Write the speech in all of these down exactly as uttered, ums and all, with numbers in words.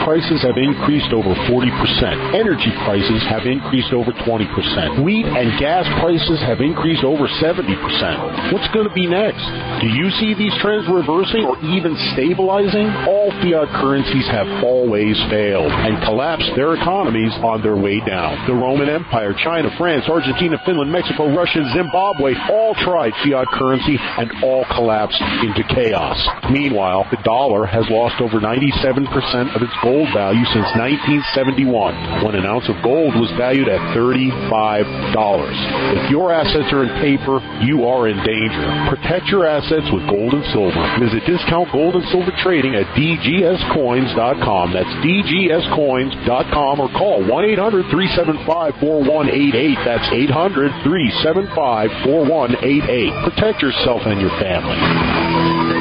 prices have increased over forty percent. Energy prices have increased over twenty percent. Wheat and gas prices have increased over seventy percent. What's going to be next? Do you see these trends reversing or even stabilizing? All fiat currencies have always failed and collapsed their economies on their way down. The Roman Empire, China, France, Argentina, Finland, Mexico, Russia, Zimbabwe all tried fiat currency and all collapsed into chaos. Meanwhile, the dollar has lost over ninety-seven percent of its gold value since nineteen seventy-one, when an ounce of gold was valued at thirty-five dollars. If your assets are in paper, you are in danger. Protect your assets with gold and silver. Visit Discount Gold and Silver Trading at D G S coins dot com. That's D G S coins dot com, or call one eight hundred three seven five four one eight eight. That's eight hundred three seven five four one eight eight. Protect yourself and your family.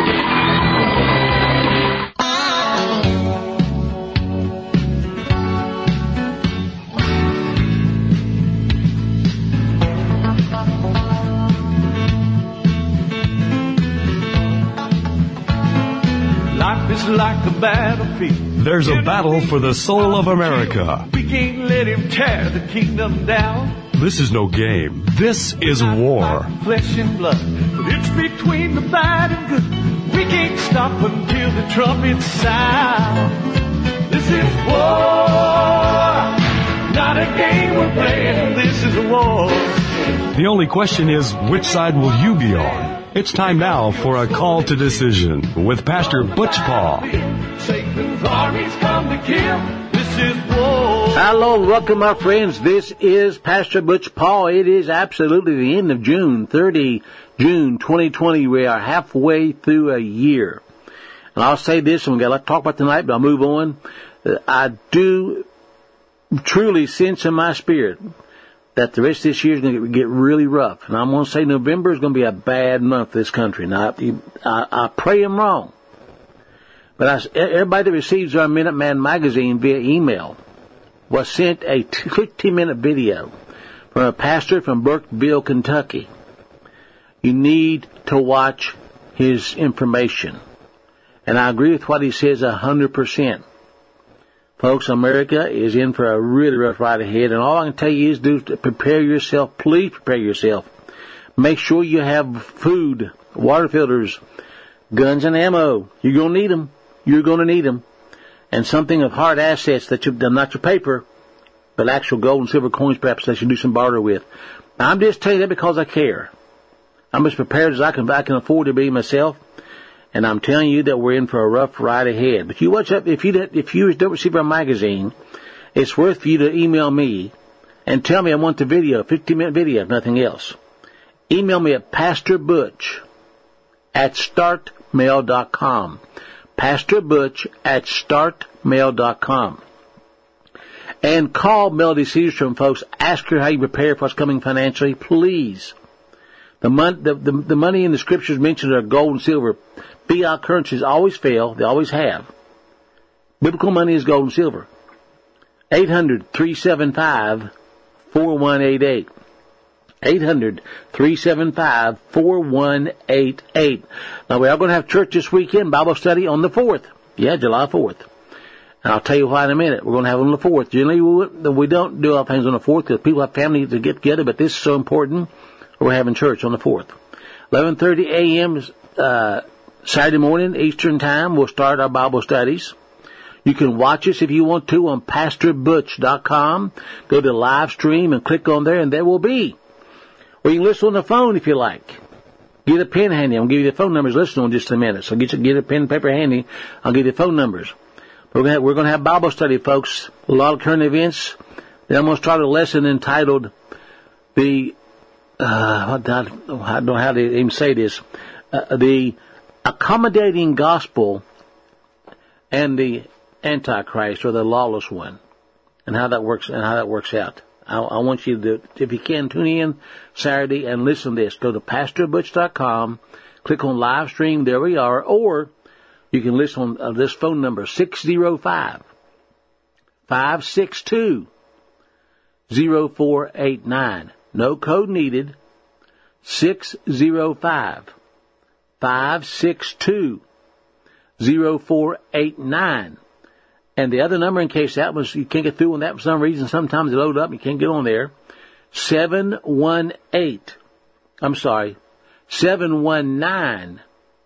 Like a battlefield. There's a battle for the soul of America. We can't let him tear the kingdom down. This is no game. This is war. Flesh and blood, but it's between the bad and good. We can't stop until the trumpets sound. This is war, not a game we're playing. This is a war. The only question is, which side will you be on? It's time now for a call to decision with Pastor Butch Paul. Satan's armies come to kill. This is war. Hello, welcome, my friends. This is Pastor Butch Paul. It is absolutely the end of June, thirtieth June twenty twenty. We are halfway through a year. And I'll say this, and we've got a lot to talk about tonight, but I'll move on. I do truly sense in my spirit that the rest of this year is going to get really rough. And I'm going to say November is going to be a bad month for this country. Now, I, I, I pray I'm wrong. But I, everybody that receives our Minuteman magazine via email was sent a fifteen-minute video from a pastor from Burkeville, Kentucky. You need to watch his information. And I agree with what he says one hundred percent. Folks, America is in for a really rough ride ahead, and all I can tell you is do prepare yourself. Please prepare yourself. Make sure you have food, water filters, guns and ammo. You're going to need them. You're going to need them. And something of hard assets that you, not your paper, but actual gold and silver coins perhaps that you do some barter with. Now, I'm just telling you that because I care. I'm as prepared as I can, I can afford to be myself. And I'm telling you that we're in for a rough ride ahead. But you watch up, if you don't, if you don't receive our magazine, it's worth for you to email me and tell me I want the video, fifteen-minute video, if nothing else. Email me at Pastor Butch at start mail dot com. Pastor Butch at start mail dot com. And call Melody Cedarstrom, folks. Ask her how you prepare for what's coming financially, please. The, mon- the, the, the money in the scriptures mentioned are gold and silver. Fiat currencies always fail. They always have. Biblical money is gold and silver. eight hundred three seven five four one eight eight. eight hundred three seven five four one eight eight. Now, we are going to have church this weekend, Bible study on the fourth. Yeah, July fourth. And I'll tell you why in a minute. We're going to have it on the fourth. Generally, we, we don't do our things on the fourth because people have family to get together, but this is so important. We're having church on the fourth. eleven thirty a.m. Uh, Saturday morning, Eastern Time, we'll start our Bible studies. You can watch us if you want to on pastor butch dot com. Go to live stream and click on there, and there will be. Or you can listen on the phone if you like. Get a pen handy. I'm going to give you the phone numbers. Listen on just a minute. So get, get a pen and paper handy. I'll give you the phone numbers. We're going to have, we're going to have Bible study, folks. A lot of current events. Then I'm going to start a lesson entitled the, uh, I don't know how to even say this, uh, the accommodating gospel and the Antichrist, or the lawless one, and how that works and how that works out. I, I want you to, if you can, tune in Saturday and listen to this. Go to pastor butch dot com, click on live stream. There we are. Or you can listen on uh, this phone number, six oh five, five six two, oh four eight nine. No code needed. six oh five, five six two, oh four eight nine. And the other number, in case that was, you can't get through on that for some reason, sometimes it load up and you can't get on there, seven one eight, I'm sorry, seven one nine,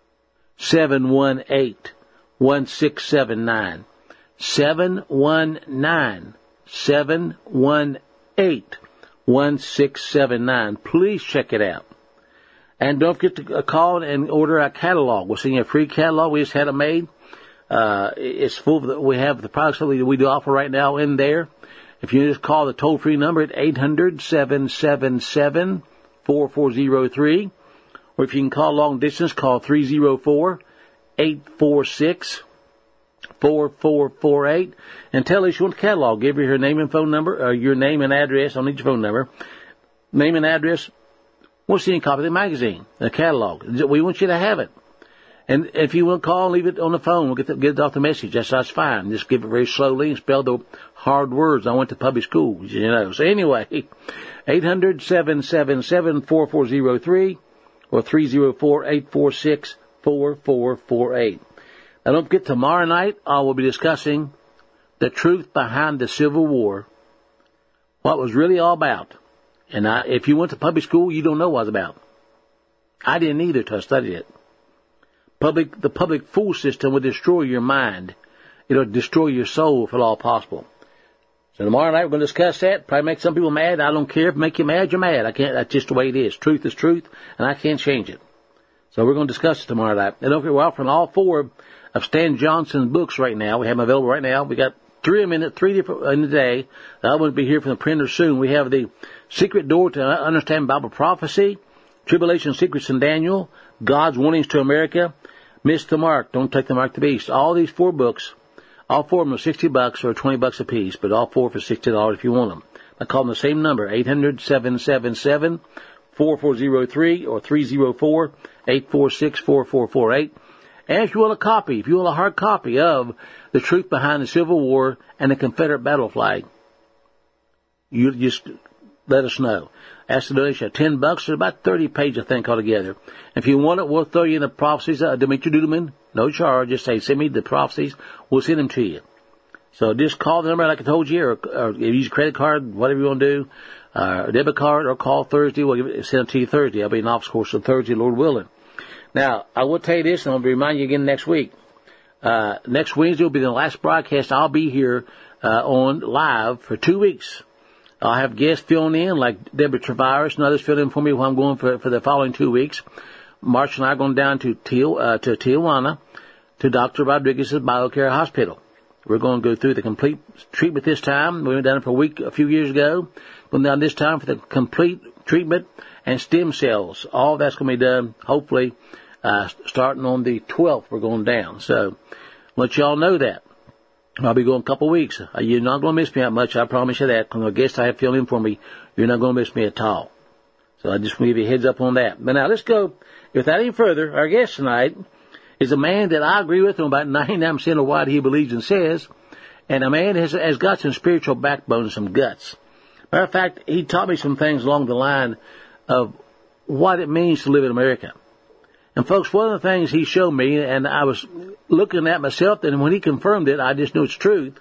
seven one eight, one six seven nine, seven one nine, seven one eight, one six seven nine. Please check it out. And don't forget to call and order our catalog. We'll send you a free catalog. We just had it made. Uh, it's full of the, we have the products that we, we do offer right now in there. If you just call the toll-free number at eight hundred, seven seven seven, four four zero three, or if you can call long distance, call three oh four, eight four six, four four four eight, and tell us you want the catalog. Give her your name and phone number, or your name and address. I don't need your phone number. Name and address. We'll see you a copy of the magazine, the catalog. We want you to have it. And if you want to call, leave it on the phone. We'll get, the, get it off the message. That's, that's fine. Just give it very slowly and spell the hard words. I went to public school, you know. So anyway, eight hundred, seven seven seven, four four zero three or three oh four, eight four six, four four four eight. Now don't forget, tomorrow night I will be discussing the truth behind the Civil War, what it was really all about. And I, if you went to public school, you don't know what it was about. I didn't either until I studied it. Public, the public fool system will destroy your mind. It'll destroy your soul if at all possible. So tomorrow night we're going to discuss that. Probably make some people mad. I don't care. If it make you mad, you're mad. I can't. That's just the way it is. Truth is truth, and I can't change it. So we're going to discuss it tomorrow night. And don't forget, we're offering all four of Stan Johnson's books right now. We have them available right now. We got three a minute, three different in a day. I want to be here from the printer soon. We have the Secret Door to Understand Bible Prophecy, Tribulation Secrets in Daniel, God's Warnings to America, Miss the Mark, Don't Take the Mark of the Beast. All these four books, all four of them are sixty bucks or twenty bucks a piece, but all four for sixty dollars if you want them. I call them the same number, eight hundred, seven seven seven, four four zero three or three oh four, eight four six, four four four eight. And if you want a copy, if you want a hard copy of The Truth Behind the Civil War and the Confederate Battle Flag, you just let us know. Ask the donation at ten bucks. There's about thirty pages, I think, altogether. If you want it, we'll throw you in the prophecies. Uh, Demetri Dudeman, no charge. Just say, send me the prophecies. We'll send them to you. So just call the number like I told you, or, or use a credit card, whatever you want to do, uh, a debit card, or call Thursday. We'll give it, send it to you Thursday. I'll be in office course on Thursday, Lord willing. Now, I will tell you this, and I'll remind you again next week. Uh, next Wednesday will be the last broadcast. I'll be here uh, on live for two weeks. I'll have guests filling in, like Deborah Travaris and others filling in for me while I'm going for, for the following two weeks. March and I are going down to, Tijuana, uh, to Tijuana to Doctor Rodriguez's BioCare Hospital. We're going to go through the complete treatment this time. We went down for a week a few years ago. Going down this time for the complete treatment and stem cells. All that's going to be done, hopefully, uh, starting on the twelfth. We're going down. So, let y'all know that. I'll be going a couple of weeks. You're not going to miss me that much, I promise you that. Because the guests I have filling in for me, you're not going to miss me at all. So I just want to give you a heads up on that. But now let's go. Without any further, our guest tonight is a man that I agree with on about ninety-nine percent of what he believes and says. And a man has, has got some spiritual backbone and some guts. Matter of fact, he taught me some things along the line of what it means to live in America. And folks, one of the things he showed me, and I was looking at myself, and when he confirmed it, I just knew it's truth.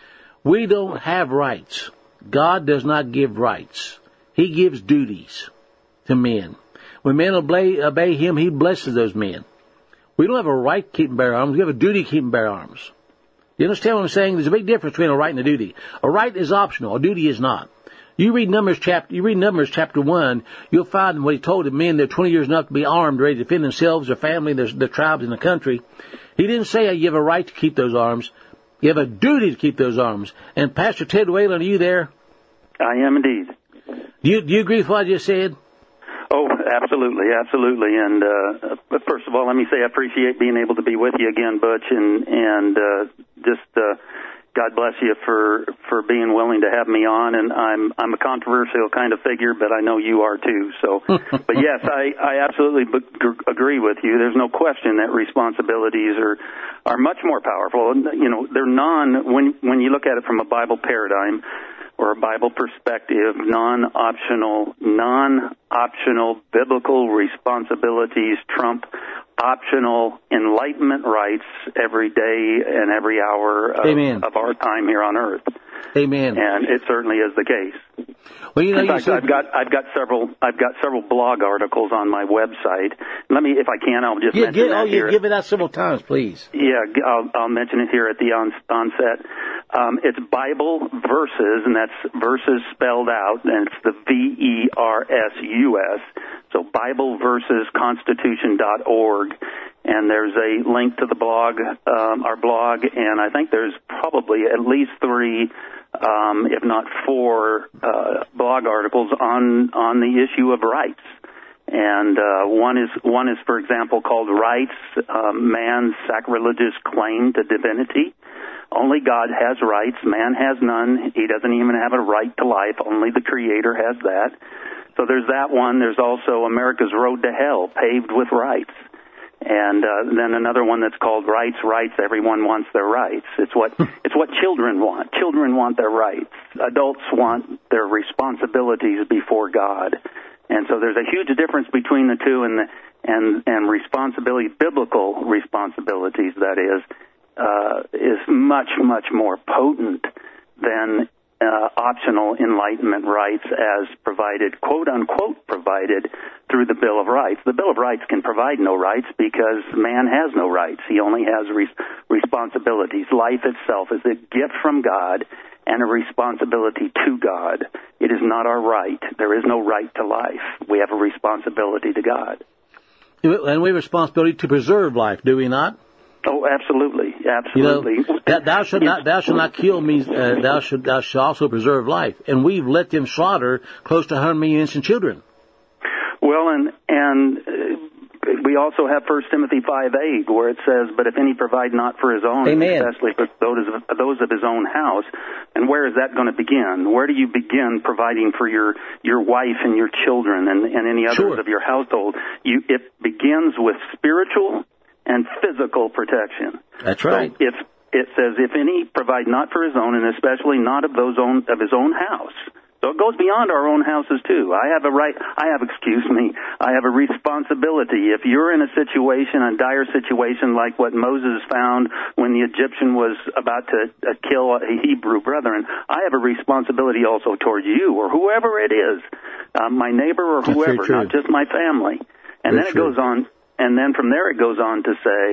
We don't have rights. God does not give rights. He gives duties to men. When men obey, obey him, he blesses those men. We don't have a right to keep and bear arms. We have a duty to keep and bear arms. You understand what I'm saying? There's a big difference between a right and a duty. A right is optional. A duty is not. You read Numbers chapter, you read Numbers chapter one, you'll find what he told the men they're twenty years enough to be armed, ready to defend themselves, their family, their, their tribes, and the country. He didn't say you have a right to keep those arms. You have a duty to keep those arms. And Pastor Ted Whalen, are you there? I am indeed. Do you, do you agree with what I just said? Oh, absolutely, absolutely. And uh, but first of all, let me say I appreciate being able to be with you again, Butch, and and uh, just uh, God bless you for for being willing to have me on. And I'm I'm a controversial kind of figure, but I know you are too. So, but yes, I I absolutely b- agree with you. There's no question that responsibilities are are much more powerful. You know, they're non when when you look at it from a Bible paradigm or a Bible perspective, non-optional, non-optional biblical responsibilities trump optional enlightenment rights every day and every hour of, of our time here on earth. Amen. And it certainly is the case. Well, you know, in fact, you said... I've got I've got several I've got several blog articles on my website. Let me, if I can, I'll just yeah, mention get, that oh, here. Yeah, give it out several times, please. Yeah, I'll, I'll mention it here at the on, onset. Um, it's Bible Verses, and that's verses spelled out, and it's the V E R S U S. So Bible Verses Constitution dot org. And there's a link to the blog, um, our blog, and I think there's probably at least three, um, if not four, uh, blog articles on on the issue of rights. And uh, one is one is, for example, called "Rights: um, Man's Sacrilegious Claim to Divinity." Only God has rights; man has none. He doesn't even have a right to life. Only the Creator has that. So there's that one. There's also "America's Road to Hell, Paved with Rights." And uh, then another one that's called Rights, Rights, Everyone Wants Their Rights. It's what it's what children want. Children want their rights. Adults want their responsibilities before God. And so there's a huge difference between the two, and the, and and responsibility, biblical responsibilities, that is, uh, is much, much more potent than Uh, optional enlightenment rights as provided, quote unquote, provided through the Bill of Rights. The Bill of Rights can provide no rights because man has no rights. He only has res- responsibilities. Life itself is a gift from God and a responsibility to God. It is not our right. There is no right to life. We have a responsibility to God. And we have a responsibility to preserve life, do we not? Oh, absolutely, absolutely. You know, that thou shalt not, thou shalt not kill means uh, thou should, thou shalt also preserve life. And we've let them slaughter close to one hundred million innocent children. Well, and and uh, we also have First Timothy five eight, where it says, "But if any provide not for his own, Amen. especially for those of, those of his own house," and where is that going to begin? Where do you begin providing for your, your wife and your children and, and any others Sure. of your household? You, it begins with spiritual and physical protection. That's right. So if it says, "If any provide not for his own, and especially not of those own of his own house." So it goes beyond our own houses too. I have a right. I have, excuse me. I have a responsibility. If you're in a situation, a dire situation like what Moses found when the Egyptian was about to uh, kill a Hebrew brethren, I have a responsibility also toward you or whoever it is, uh, my neighbor or whoever, not just my family. And Very then it true. goes on. And then from there it goes on to say,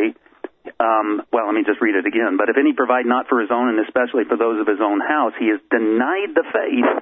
um, well, let me just read it again. "But if any provide not for his own, and especially for those of his own house, he has denied the faith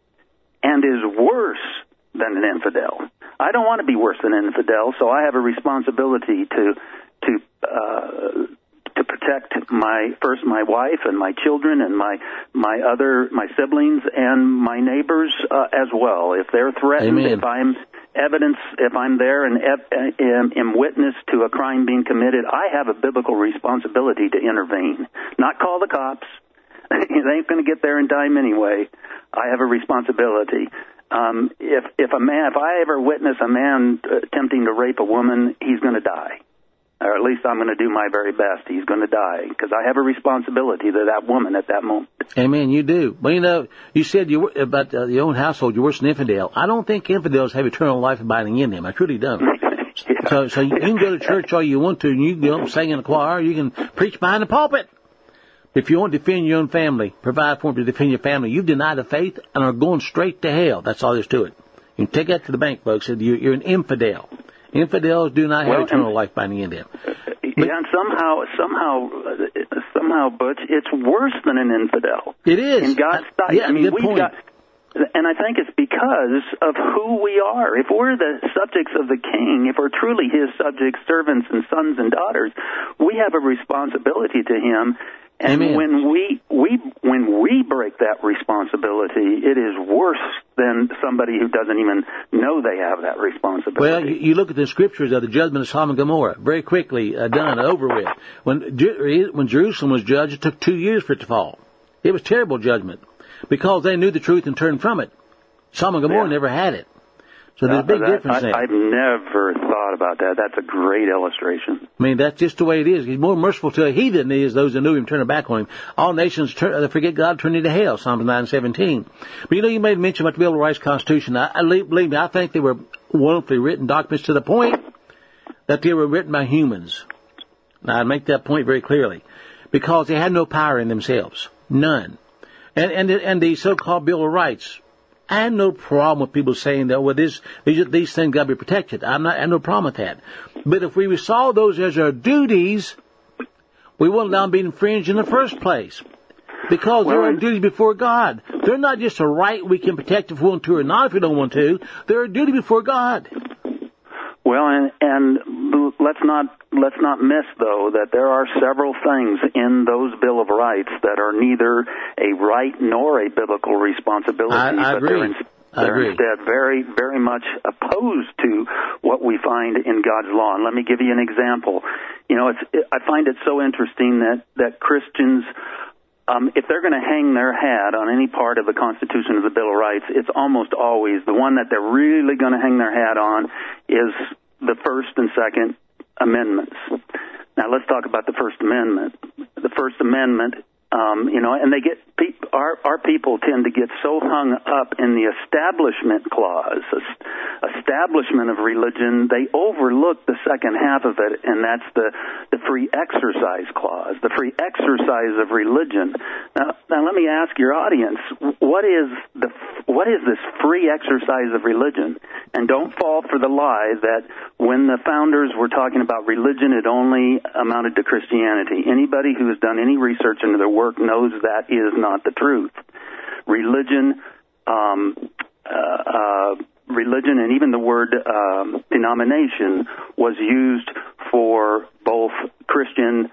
and is worse than an infidel." I don't want to be worse than an infidel, so I have a responsibility to to uh, to protect my first my wife and my children and my my other my siblings and my neighbors uh, as well. If they're threatened, Amen. if I'm evidence, if I'm there and am, am witness to a crime being committed, I have a biblical responsibility to intervene, not call the cops. They ain't going to get there in time anyway. I have a responsibility. Um, if if a man, if I ever witness a man attempting to rape a woman, he's going to die, or at least I'm going to do my very best. He's going to die because I have a responsibility to that woman at that moment. Amen. You do. Well, you know, you said you about uh, your own household. You're worse than infidel. I don't think infidels have eternal life abiding in them. I truly don't. Yeah. So, so you can go to church all you want to, and you can go sing in the choir. You can preach behind the pulpit. If you want to defend your own family, provide for them to defend your family, you've denied the faith and are going straight to hell. That's all there's to it. You can take that to the bank, folks. You're an infidel. Infidels do not have Well, eternal and, life binding in them. But, yeah, and somehow, somehow, uh, somehow, Butch, it's worse than an infidel. It is. In God's sight. Yeah, I mean, good we've point. got, and I think it's because of who we are. If we're the subjects of the King, if we're truly His subjects, servants, and sons and daughters, we have a responsibility to Him. And Amen. when we we when we break that responsibility, it is worse than somebody who doesn't even know they have that responsibility. Well, you, you look at the scriptures of the judgment of Sodom and Gomorrah, very quickly uh, done, over with. When Jer- when Jerusalem was judged, it took two years for it to fall. It was terrible judgment because they knew the truth and turned from it. Sodom and Gomorrah Yeah. never had it. So there's a big Uh, that, difference I, there. I've never thought about that. That's a great illustration. I mean, that's just the way it is. He's more merciful to a heathen than he is those that knew him, turning back on him. All nations turn, they forget God, turn into hell, Psalms nine seventeen. But you know, you made mention about the Bill of Rights Constitution. I, I believe me, I think they were wonderfully written documents to the point. that they were written by humans. Now, I make that point very clearly, because they had no power in themselves, none. And and and the so-called Bill of Rights, I had no problem with people saying that, well, this these, these things got to be protected. I'm not, I had no problem with that. But if we saw those as our duties, we wouldn't allow them to be infringed in the first place. Because they're our duty before God. They're not just a right we can protect if we want to or not if we don't want to. They're a duty before God. Well, and, and let's not let's not miss, though, that there are several things in those Bill of Rights that are neither a right nor a biblical responsibility. I, I but agree. They're, in, I they're agree. instead very, very much opposed to what we find in God's law. And let me give you an example. You know, it's it, I find it so interesting that, that Christians, Um, if they're going to hang their hat on any part of the Constitution of the Bill of Rights, it's almost always the one that they're really going to hang their hat on is the First and Second Amendments. Now, let's talk about the First Amendment. The First Amendment, um, you know, and they get our our people tend to get so hung up in the Establishment Clause, establishment of religion, they overlook the second half of it, and that's the the Free Exercise Clause, the free exercise of religion. Now, now let me ask your audience, what is the what is this free exercise of religion? And don't fall for the lie that when the founders were talking about religion, it only amounted to Christianity. Anybody who has done any research into their work knows that is not the truth. Religion, um, uh, uh, religion, and even the word um, denomination was used for both Christian,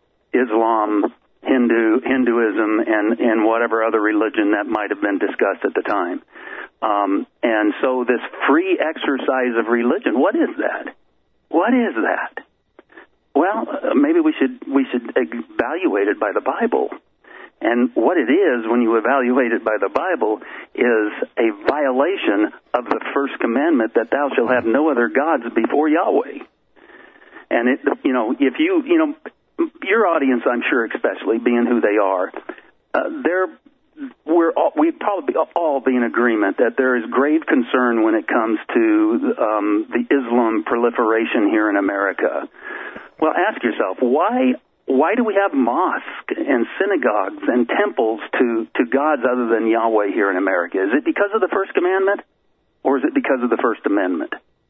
Islam, Hindu, Hinduism, and, and whatever other religion that might have been discussed at the time. Um, and so this free exercise of religion, what is that? What is that? Well, uh, maybe we should we should evaluate it by the Bible. And what it is, when you evaluate it by the Bible, is a violation of the First Commandment that thou shalt have no other gods before Yahweh. And it, you know, if you, you know, your audience, I'm sure, especially being who they are, uh, they're we're all, we'd probably all be in agreement that there is grave concern when it comes to um, the Islam proliferation here in America. Well, ask yourself, why why do we have mosques and synagogues and temples to, to gods other than Yahweh here in America? Is it because of the First Commandment, or is it because of the First Amendment?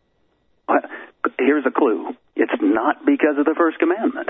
Here's a clue. It's not because of the First Commandment.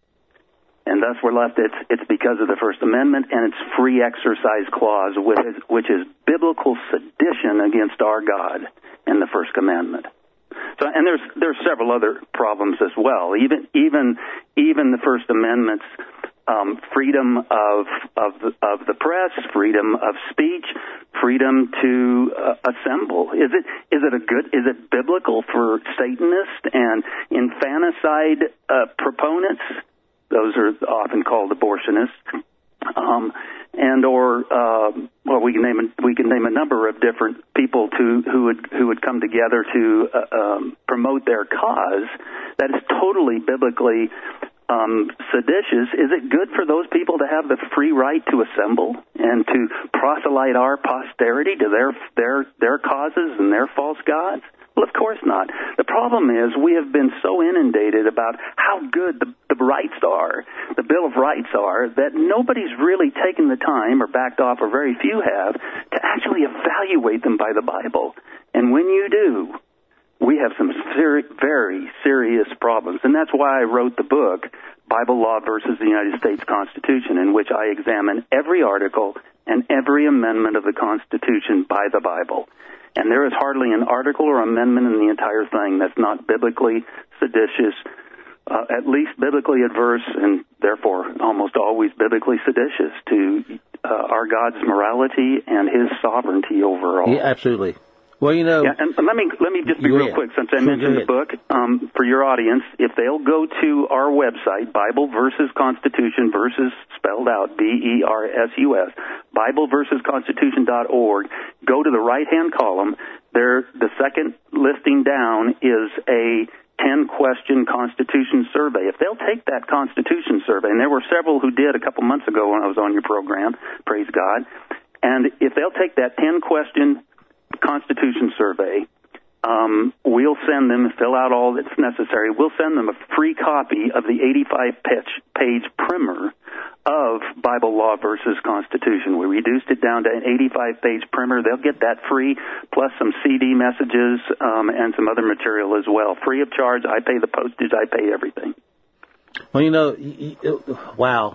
And thus we're left, it's, it's because of the First Amendment and its free exercise clause, which is, which is biblical sedition against our God in the First Commandment. So, and there's there's several other problems as well. Even even even the First Amendment's um, freedom of of the, of the press, freedom of speech, freedom to uh, assemble. Is it is it a good? Is it biblical for Satanists and infanticide uh, proponents? Those are often called abortionists. Um, and or uh, well, we can name a, we can name a number of different people to who would who would come together to uh, um, promote their cause. That is totally biblically um, seditious. Is it good for those people to have the free right to assemble and to proselyte our posterity to their their their causes and their false gods? Well, of course not. The problem is we have been so inundated about how good the, the rights are, the Bill of Rights are, that nobody's really taken the time or backed off, or very few have, to actually evaluate them by the Bible. And when you do, we have some seri- very serious problems. And that's why I wrote the book, Bible Law versus the United States Constitution, in which I examine every article and every amendment of the Constitution by the Bible. And there is hardly an article or amendment in the entire thing that's not biblically seditious, uh, at least biblically adverse, and therefore almost always biblically seditious to uh, our God's morality and His sovereignty overall. Yeah, absolutely. Well, you know... Yeah, and let me let me just be real quick, since I sure, mentioned the book, um, for your audience, if they'll go to our website, Bible versus Constitution, versus spelled out, B E R S U S, Bible versus Constitution dot org, go to the right-hand column. There, the second listing down is a ten-question Constitution survey. If they'll take that Constitution survey, and there were several who did a couple months ago when I was on your program, praise God, and if they'll take that ten-question Constitution survey um, we'll send them, fill out all that's necessary. We'll send them a free copy of the eighty-five page primer of Bible Law versus Constitution. We reduced it down to an eighty-five page primer. They'll get that free, plus some C D messages um, and some other material as well. Free of charge. I pay the postage. I pay everything. Well, you know, wow.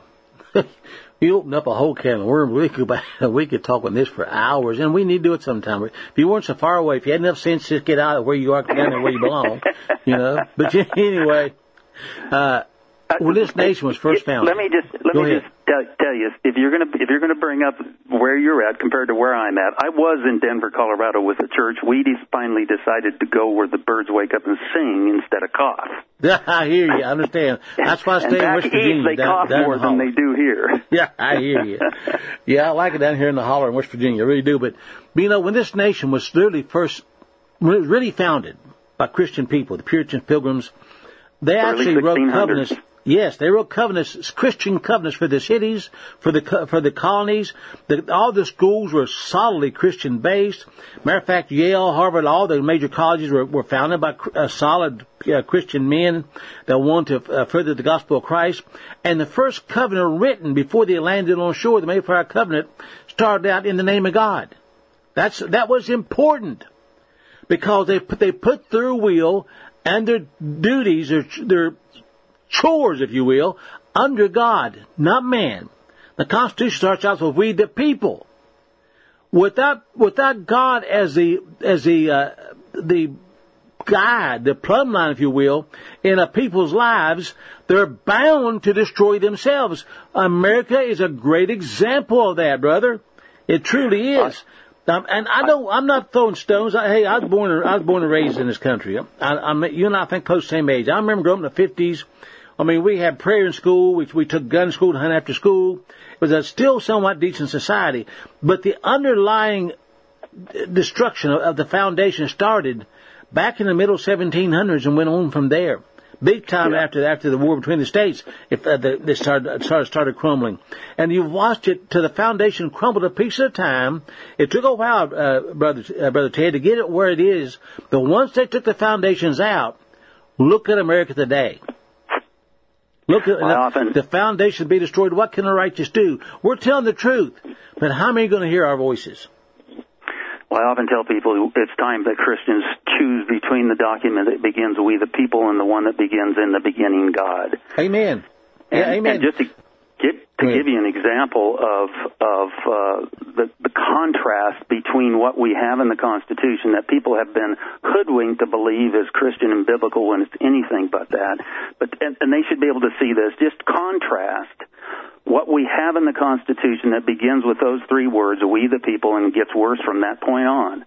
You opened up a whole can of worms. We could, we could talk on this for hours, and we need to do it sometime. If you weren't so far away, if you had enough sense, just get out of where you are, down there where you belong, you know. But anyway, uh, when this nation was first founded, let me just let Go me ahead. just tell, tell you, if you're gonna if you're gonna bring up where you're at compared to where I'm at, I was in Denver, Colorado, with a church. We just finally decided to go where the birds wake up and sing instead of cough. I hear you. I understand. That's why I stay and in back West Virginia. east, they down, cough down more in the than holler. they do here. Yeah, I hear you. Yeah, I like it down here in the holler in West Virginia. I really do. But, but you know, when this nation was literally first, when it was really founded by Christian people, the Puritans, Pilgrims, they Early actually wrote sixteen hundreds. covenants. Yes, they wrote covenants, Christian covenants for the cities, for the co- for the colonies. The, all the schools were solidly Christian based. Matter of fact, Yale, Harvard, all the major colleges were, were founded by uh, solid uh, Christian men that wanted to uh, further the gospel of Christ. And the first covenant written before they landed on shore, the Mayflower Covenant, started out in the name of God. That's that was important because they put, they put their will and their duties, their their chores, if you will, under God, not man. The Constitution starts out with "we the people." Without without God as the as the uh, the guide, the plumb line, if you will, in a people's lives, they're bound to destroy themselves. America is a great example of that, brother. It truly is. Um, and I don't. I'm not throwing stones. I, hey, I was born. I was born and raised in this country. I, I'm, you and I think close to the same age. I remember growing up in the fifties. I mean, we had prayer in school, which we took gun school to hunt after school. It was a still somewhat decent society. But the underlying destruction of, of the foundation started back in the middle seventeen hundreds and went on from there. Big time yeah. after after the war between the states, if uh, the, this started, started started crumbling, and you've watched it to the foundation crumble a piece at a time. It took a while, uh, brother uh, brother Ted, to get it where it is. But once they took the foundations out, look at America today. Look at well, the, often, the foundation be destroyed. What can the righteous do? We're telling the truth, but how many are going to hear our voices? Well, I often tell people it's time that Christians choose between the document that begins "we the people" and the one that begins "in the beginning God." Amen. And, yeah, amen. And just to get to give you an example of of uh, the, the contrast between what we have in the Constitution that people have been hoodwinked to believe is Christian and biblical when it's anything but that. But and, and they should be able to see this. Just contrast what we have in the Constitution that begins with those three words, "we the people," and gets worse from that point on,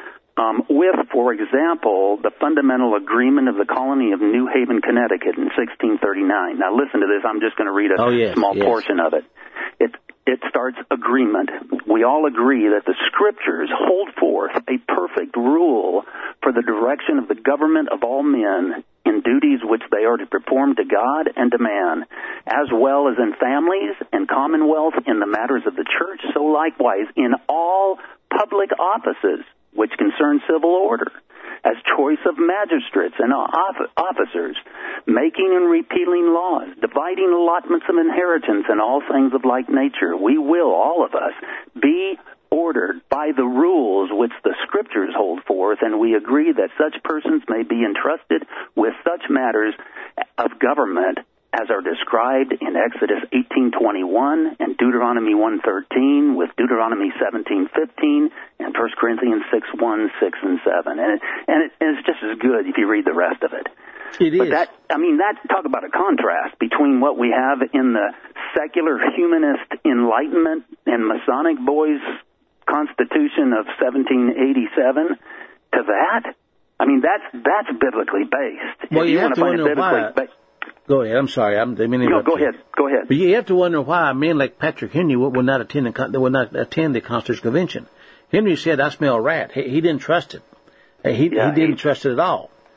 um, with, for example, the fundamental agreement of the colony of New Haven, Connecticut in sixteen thirty-nine. Now listen to this. I'm just going to read a oh, yes, small yes. portion of it. It it starts agreement. We all agree that the Scriptures hold forth a perfect rule for the direction of the government of all men in duties which they are to perform to God and to man, as well as in families and commonwealth, in the matters of the church, so likewise in all public offices which concern civil order, as choice of magistrates and officers, making and repealing laws, dividing allotments of inheritance, and all things of like nature. We will, all of us, be ordered by the rules which the Scriptures hold forth, and we agree that such persons may be entrusted with such matters of government as are described in Exodus eighteen twenty-one and Deuteronomy one thirteen, with Deuteronomy seventeen fifteen and First Corinthians six one, six, and seven. And, it, and, it, and it's just as good if you read the rest of it. It but is. that, I mean, that, talk about a contrast between what we have in the secular humanist Enlightenment and Masonic boys' Constitution of seventeen eighty-seven to that. I mean, that's that's biblically based. Well, if you, you have want to to find wonder it biblically why. based. Go ahead. I'm sorry. I'm. I mean, no, go ahead. Go ahead. But you have to wonder why men like Patrick Henry would, would not attend the would not attend the Constitutional Convention. Henry said, "I smell a rat." He, he didn't trust it. He yeah, he didn't he, trust it at all.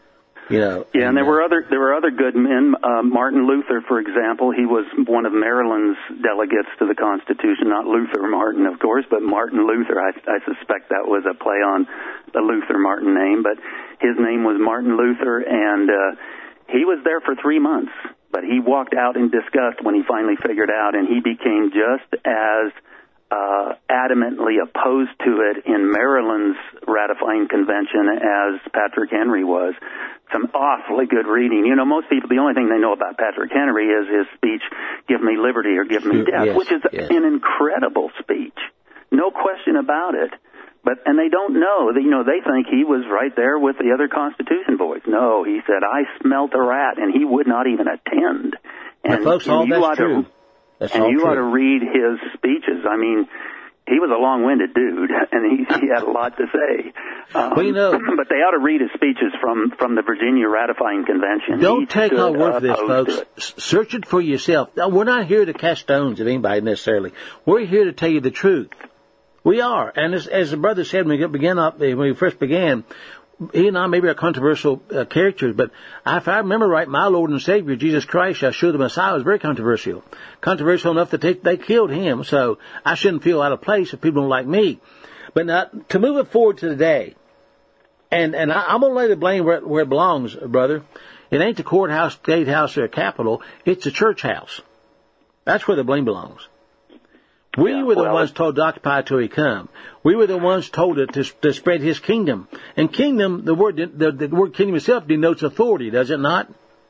You know. Yeah, and there were other there were other good men. Uh, Martin Luther, for example, he was one of Maryland's delegates to the Constitution. Not Luther Martin, of course, but Martin Luther. I, I suspect that was a play on the Luther Martin name, but his name was Martin Luther, and uh, he was there for three months. But he walked out in disgust when he finally figured out, and he became just as uh, adamantly opposed to it in Maryland's ratifying convention as Patrick Henry was. Some awfully good reading. You know, most people, the only thing they know about Patrick Henry is his speech, "Give me liberty or give me death," yes, which is yes. an incredible speech. No question about it. But, and they don't know, that, you know, they think he was right there with the other Constitution boys. No, he said, "I smelt a rat," and he would not even attend. And, now, folks, all and you that's ought true. To, that's and all you true. ought to read his speeches. I mean, he was a long-winded dude, and he, he had a lot to say. Um, well, you know, but they ought to read his speeches from, from the Virginia ratifying convention. Don't He take stood our word for this, opposed to folks. it. Search it for yourself. Now, we're not here to cast stones at anybody necessarily. We're here to tell you the truth. We are. And as, as the brother said when we began up, when we first began, he and I maybe are controversial uh, characters, but if I remember right, my Lord and Savior, Jesus Christ, Yeshua the Messiah, was very controversial. Controversial enough that they, they killed him, so I shouldn't feel out of place if people don't like me. But now, to move it forward to today, and, and I, I'm going to lay the blame where, where it belongs, brother. It ain't the courthouse, state house, or Capitol. It's the church house. That's where the blame belongs. We Yeah, were the well, ones told to occupy till he come. We were the ones told to, to, to spread his kingdom. And kingdom, the word the, the word kingdom itself denotes authority, does it not?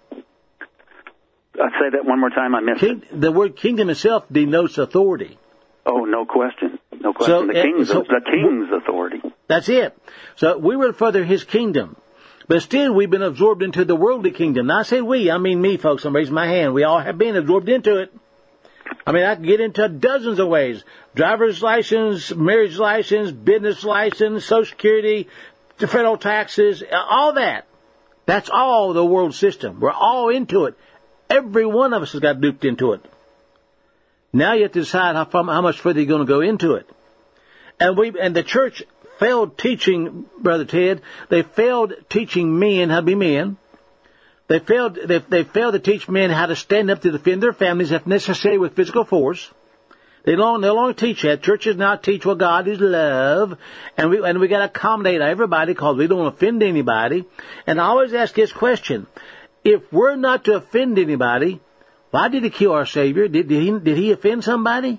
I'll say that one more time. I missed King, it. the word kingdom itself denotes authority. Oh, no question. No question. So, the king's, so, the king's authority. That's it. So we were to further his kingdom. But still, we've been absorbed into the worldly kingdom. Now, I say we, I mean me, folks. I'm raising my hand. We all have been absorbed into it. I mean, I can get into dozens of ways. Driver's license, marriage license, business license, Social Security, the federal taxes, all that. That's all the world system. We're all into it. Every one of us has got duped into it. Now you have to decide how, how much further you're going to go into it. And we and the church failed teaching, Brother Ted, they failed teaching men how to be men. They failed, they, they failed to teach men how to stand up to defend their families, if necessary, with physical force. They no no longer teach that. Churches now teach, well, God is love, and we and we got to accommodate everybody because we don't offend anybody. And I always ask this question: if we're not to offend anybody, why did He kill our Savior? Did, did he did He offend somebody?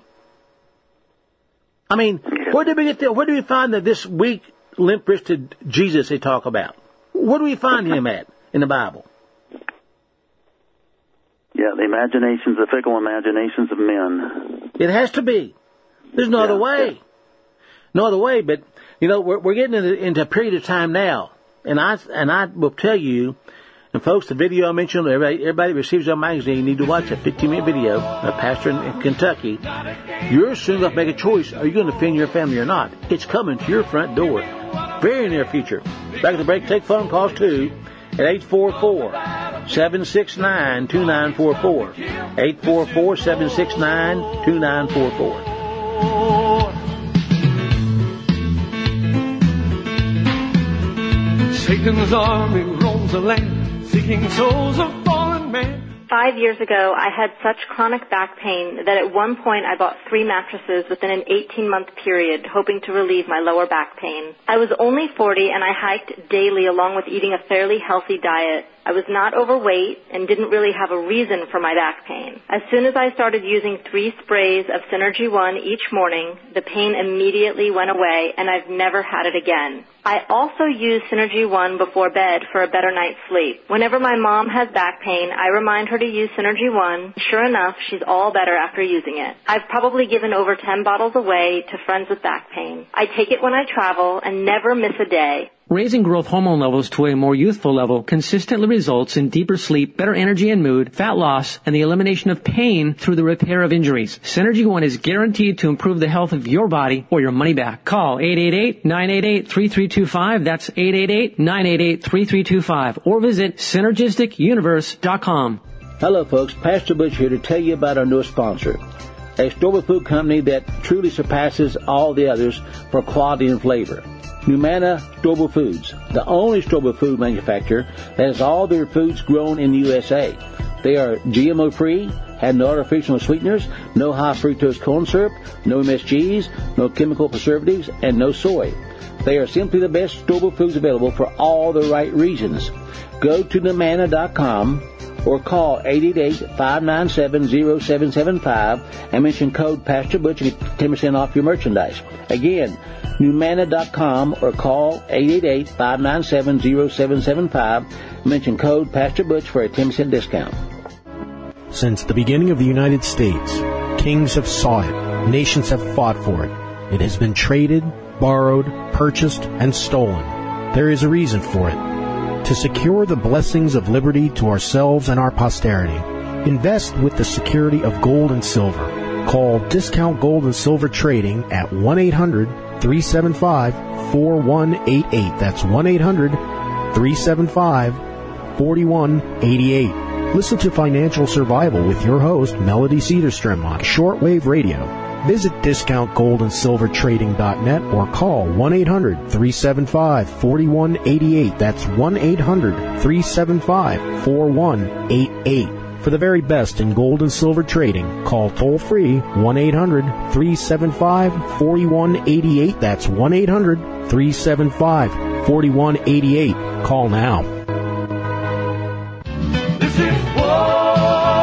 I mean, where did we get the, where do we find that this weak, limp-wristed Jesus they talk about? Where do we find Him at in the Bible? Yeah, the imaginations, the fickle imaginations of men. It has to be. There's no Yeah, other way. yeah. No other way. But you know, we're, we're getting into, into a period of time now, and I and I will tell you, and folks, the video I mentioned, everybody, everybody receives our magazine. You need to watch a fifteen-minute video. A pastor in, in Kentucky. You're soon going to make a choice. Are you going to defend your family or not? It's coming to your front door, very near future. Back at the break. Take phone calls too at eight four four, seven six nine, two nine four four. eight four four, seven six nine, two nine four four. Satan's army roams the land, seeking souls of fallen men. Five years ago, I had such chronic back pain that at one point I bought three mattresses within an eighteen-month period, hoping to relieve my lower back pain. I was only forty, and I hiked daily along with eating a fairly healthy diet. I was not overweight and didn't really have a reason for my back pain. As soon as I started using three sprays of Synergy One each morning, the pain immediately went away, and I've never had it again. I also use Synergy One before bed for a better night's sleep. Whenever my mom has back pain, I remind her to use Synergy One. Sure enough, she's all better after using it. I've probably given over ten bottles away to friends with back pain. I take it when I travel and never miss a day. Raising growth hormone levels to a more youthful level consistently results in deeper sleep, better energy and mood, fat loss, and the elimination of pain through the repair of injuries. Synergy One is guaranteed to improve the health of your body or your money back. Call eight eight eight, nine eight eight, three three two five. That's eight eight eight, nine eight eight, three three two five. Or visit synergistic universe dot com. Hello, folks. Pastor Butch here to tell you about our newest sponsor, a store food company that truly surpasses all the others for quality and flavor. Numanna Stourbridge Foods, the only Stourbridge food manufacturer that has all their foods grown in the U S A. They are G M O-free, have no artificial sweeteners, no high fructose corn syrup, no M S Gs, no chemical preservatives, and no soy. They are simply the best Stourbridge foods available for all the right reasons. Go to Numanna dot com or call eight eight eight, five nine seven, zero seven seven five and mention code Pastor Butch and get ten percent off your merchandise. Again, Numanna dot com or call eight eight eight, five nine seven, zero seven seven five. Mention code Pastor Butch for a ten percent discount. Since the beginning of the United States, kings have sought it, nations have fought for it. It has been traded, borrowed, purchased, and stolen. There is a reason for it. To secure the blessings of liberty to ourselves and our posterity, invest with the security of gold and silver. Call Discount Gold and Silver Trading at one eight hundred, three seven five, four one eight eight. That's one eight hundred, three seven five, four one eight eight. Listen to Financial Survival with your host, Melody Cedarstrom, on shortwave radio. Visit discount gold and silver trading dot net or call one eight hundred, three seven five, four one eight eight. That's one eight hundred, three seven five, four one eight eight. For the very best in gold and silver trading, call toll-free one eight hundred, three seven five, four one eight eight. That's one eight hundred, three seven five, four one eight eight. Call now. This is war,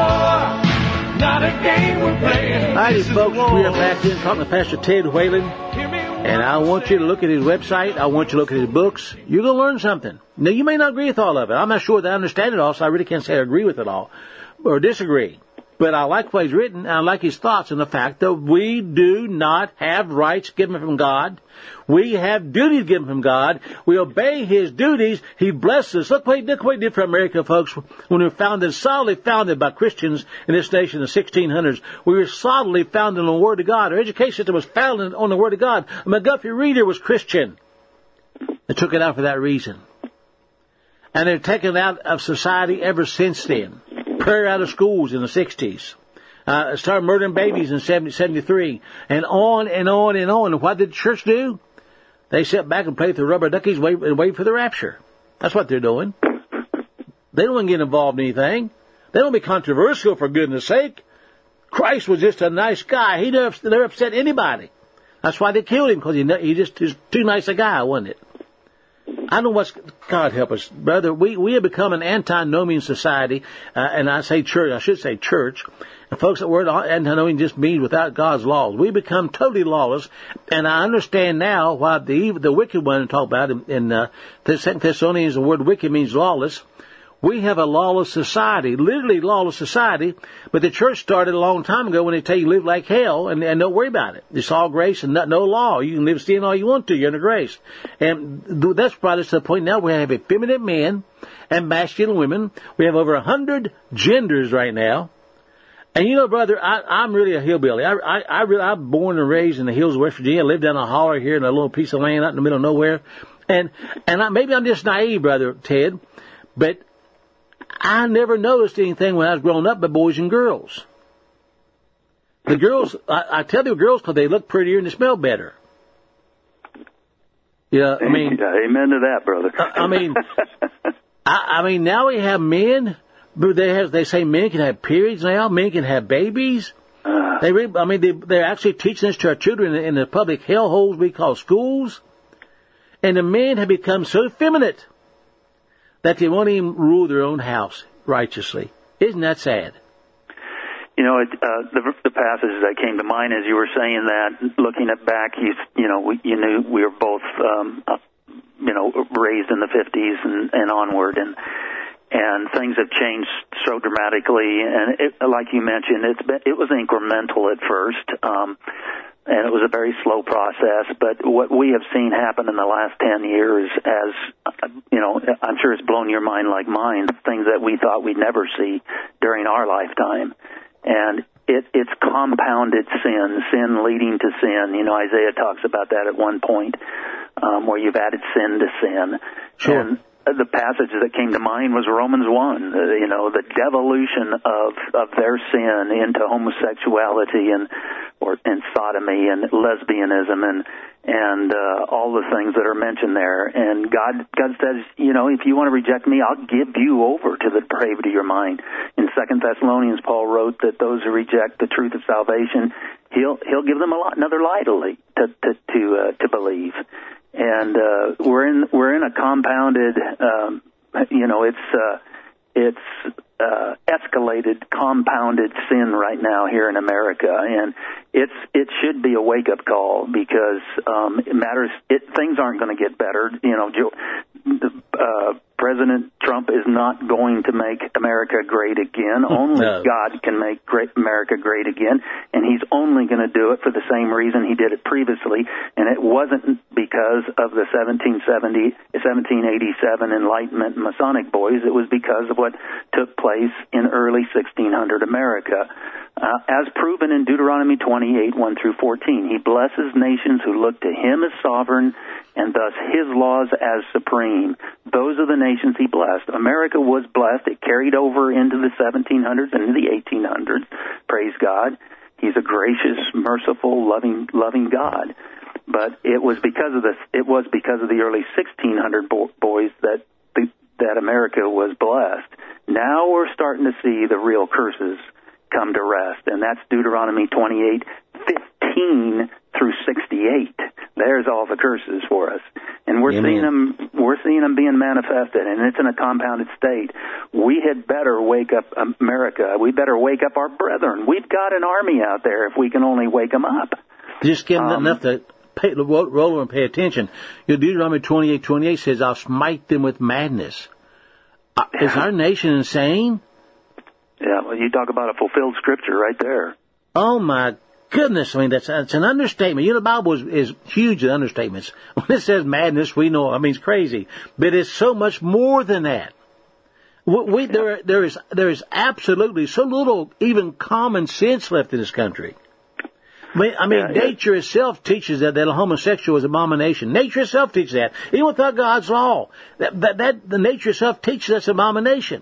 not a game we're playing. Alrighty, folks, we are back in talking to Pastor Ted Whalen, and I want you to look at his website. I want you to look at his books. You're going to learn something. Now, you may not agree with all of it. I'm not sure that I understand it all, so I really can't say I agree with it all or disagree. But I like what he's written, and I like his thoughts on the fact that we do not have rights given from God. We have duties given from God. We obey His duties. He blesses us. Look what He did, what he did for America, folks, when we were founded, solidly founded by Christians in this nation in the sixteen hundreds. We were solidly founded on the Word of God. Our education system was founded on the Word of God. A McGuffey Reader was Christian. They took it out for that reason. And they've taken it out of society ever since then. Prayer out of schools in the sixties. Uh, started murdering babies in seventy, seventy-three. And on and on and on. And what did the church do? They sit back and play with the rubber duckies wait, and wait for the rapture. That's what they're doing. They don't want to get involved in anything. They don't be controversial, for goodness sake. Christ was just a nice guy. He never, never upset anybody. That's why they killed him, because he, he just is too nice a guy, wasn't it? I know what's, God help us, brother. We, we have become an antinomian society, uh, and I say church, I should say church. And folks, that word antinomian just means without God's laws. We become totally lawless, and I understand now why the the wicked one talk about in, in uh, Second Thessalonians, the word wicked means lawless. We have a lawless society, literally lawless society, but the church started a long time ago when they tell you live like hell and, and don't worry about it. It's all grace and not, no law. You can live sin all you want to. You're under grace. And that's brought us to the point now where we have effeminate men and masculine women. We have over a hundred genders right now. And you know, brother, I, I'm really a hillbilly. I, I, I really, I'm born and raised in the hills of West Virginia. I live down a holler here in a little piece of land out in the middle of nowhere. And, and I, maybe I'm just naive, brother Ted, but I never noticed anything when I was growing up but boys and girls. The girls, I, I tell the girls because they look prettier and they smell better. Yeah, I mean, amen to that, brother. I, I mean, I, I mean, now we have men. They have, they say men can have periods now. Men can have babies. Uh, they, really, I mean, they, they're actually teaching this to our children in, in the public hellholes we call schools. And the men have become so effeminate that they won't even rule their own house righteously. Isn't that sad? You know, it, uh, the, the passages that came to mind as you were saying that, looking at back, you, you know, we, you knew we were both, um, uh, you know, raised in the fifties and, and onward, and and things have changed so dramatically. And it, like you mentioned, it's been, it was incremental at first. Um, And it was a very slow process, but what we have seen happen in the last ten years, as, you know, I'm sure it's blown your mind like mine, things that we thought we'd never see during our lifetime. And it, it's compounded sin, sin leading to sin. You know, Isaiah talks about that at one point, um, where you've added sin to sin. Sure. And the passage that came to mind was Romans one, uh, you know, the devolution of, of their sin into homosexuality and or and sodomy and lesbianism and and uh, all the things that are mentioned there. And God God says, you know, if you want to reject me, I'll give you over to the depravity of your mind. In Second Thessalonians, Paul wrote that those who reject the truth of salvation, he'll he'll give them a lot, another lie to to to to, uh, to believe. And uh, we're in we're in a compounded, um, you know, it's uh, it's uh, escalated, compounded sin right now here in America, and it's it should be a wake up call because um, it matters. It things aren't going to get better. You know, Joe, uh, President Trump is not going to make America great again. Only no. God can make great America great again, and he's only going to do it for the same reason he did it previously, and it wasn't because of the seventeen seventy, seventeen eighty-seven Enlightenment Masonic boys. It was because of what took place in early sixteen hundred America. Uh, as proven in Deuteronomy twenty-eight, one through fourteen, he blesses nations who look to him as sovereign and thus his laws as supreme. Those are the nations he blessed. America was blessed. It carried over into the seventeen hundreds and into the eighteen hundreds. Praise God. He's a gracious, merciful, loving, loving God. But it was because of the it was because of the early sixteen hundred bo- boys that the, that America was blessed. Now we're starting to see the real curses come to rest, and that's Deuteronomy twenty-eight, fifteen through sixty-eight. There's all the curses for us, and we're Amen. seeing them. We're seeing them being manifested, and it's in a compounded state. We had better wake up America. We better wake up our brethren. We've got an army out there. If we can only wake them up, just give them Um, enough to pay, roll over and pay attention. Your Deuteronomy twenty-eight twenty-eight says, "I'll smite them with madness." Uh, Yeah. Is our nation insane? yeah. Well, you talk about a fulfilled scripture right there. Oh my goodness! I mean, that's that's an understatement. You know, the Bible is, is huge in understatements. When it says madness, we know I mean it's crazy, but it's so much more than that. We, we yeah. there there is there is absolutely so little even common sense left in this country. I mean, I mean yeah, nature yeah. itself teaches that that a homosexual is abomination. Nature itself teaches that, even without God's law. That that, that the nature itself teaches that's abomination.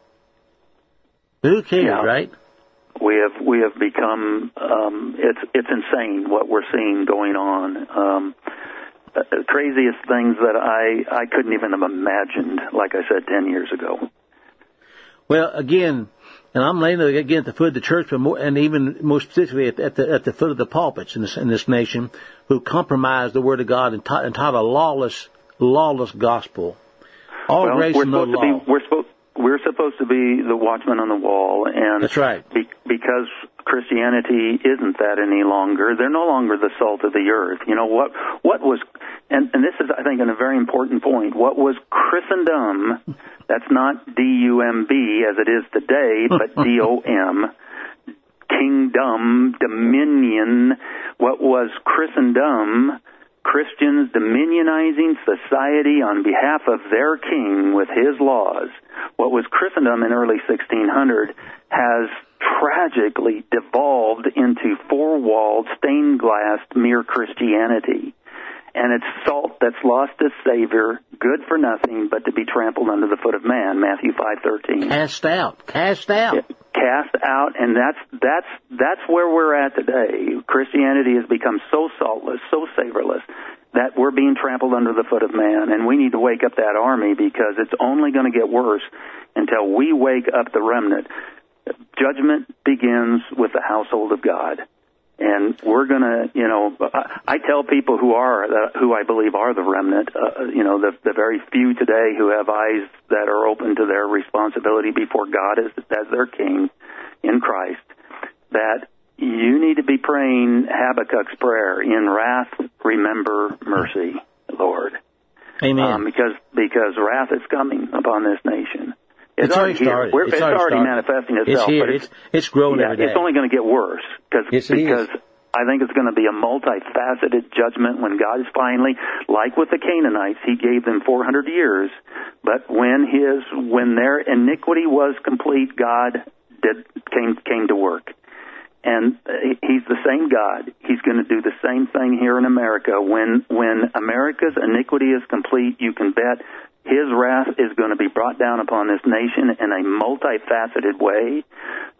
But who cares, Yeah. right? We have we have become um, it's it's insane what we're seeing going on. Um, uh, craziest things that I I couldn't even have imagined. Like I said ten years ago. Well, again, and I'm laying again at the foot of the church, but more, and even more specifically at, at the at the foot of the pulpits in this in this nation, who compromise the Word of God and taught, and taught a lawless lawless gospel. All well, grace we're and no supposed law. to be we're supposed we're supposed to be the watchman on the wall, and That's right. Be, because Christianity isn't that any longer. They're no longer the salt of the earth. You know what? What was, and, and this is, I think, a very important point. What was Christendom? That's not D U M B as it is today, but D O M. Kingdom, dominion. What was Christendom? Christians dominionizing society on behalf of their king with his laws. What was Christendom in early sixteen hundred has tragically devolved into four-walled, stained-glassed mere Christianity. And it's salt that's lost its Savior, good for nothing but to be trampled under the foot of man, Matthew five thirteen. Cast out. Cast out. Yeah, cast out, and that's that's that's where we're at today. Christianity has become so saltless, so savorless, that we're being trampled under the foot of man, and we need to wake up that army because it's only going to get worse until we wake up the remnant. Judgment begins with the household of God. And we're going to, you know, I tell people who are, who I believe are the remnant, uh, you know, the, the very few today who have eyes that are open to their responsibility before God as, as their king in Christ, that you need to be praying Habakkuk's prayer, in wrath, remember mercy, Lord. Amen. Um, because, because wrath is coming upon this nation. It's, It's already already started. here. It's, It's it's already already started. manifesting It's itself. here. But it's, It's it's growing yeah, every day. it's only going to get worse cause, Yes, it because is. I think it's going to be a multifaceted judgment when God is finally, like with the Canaanites, He gave them four hundred years. But when his when their iniquity was complete, God did came came to work. And He's the same God. He's going to do the same thing here in America. When when America's iniquity is complete, you can bet His wrath is going to be brought down upon this nation in a multifaceted way.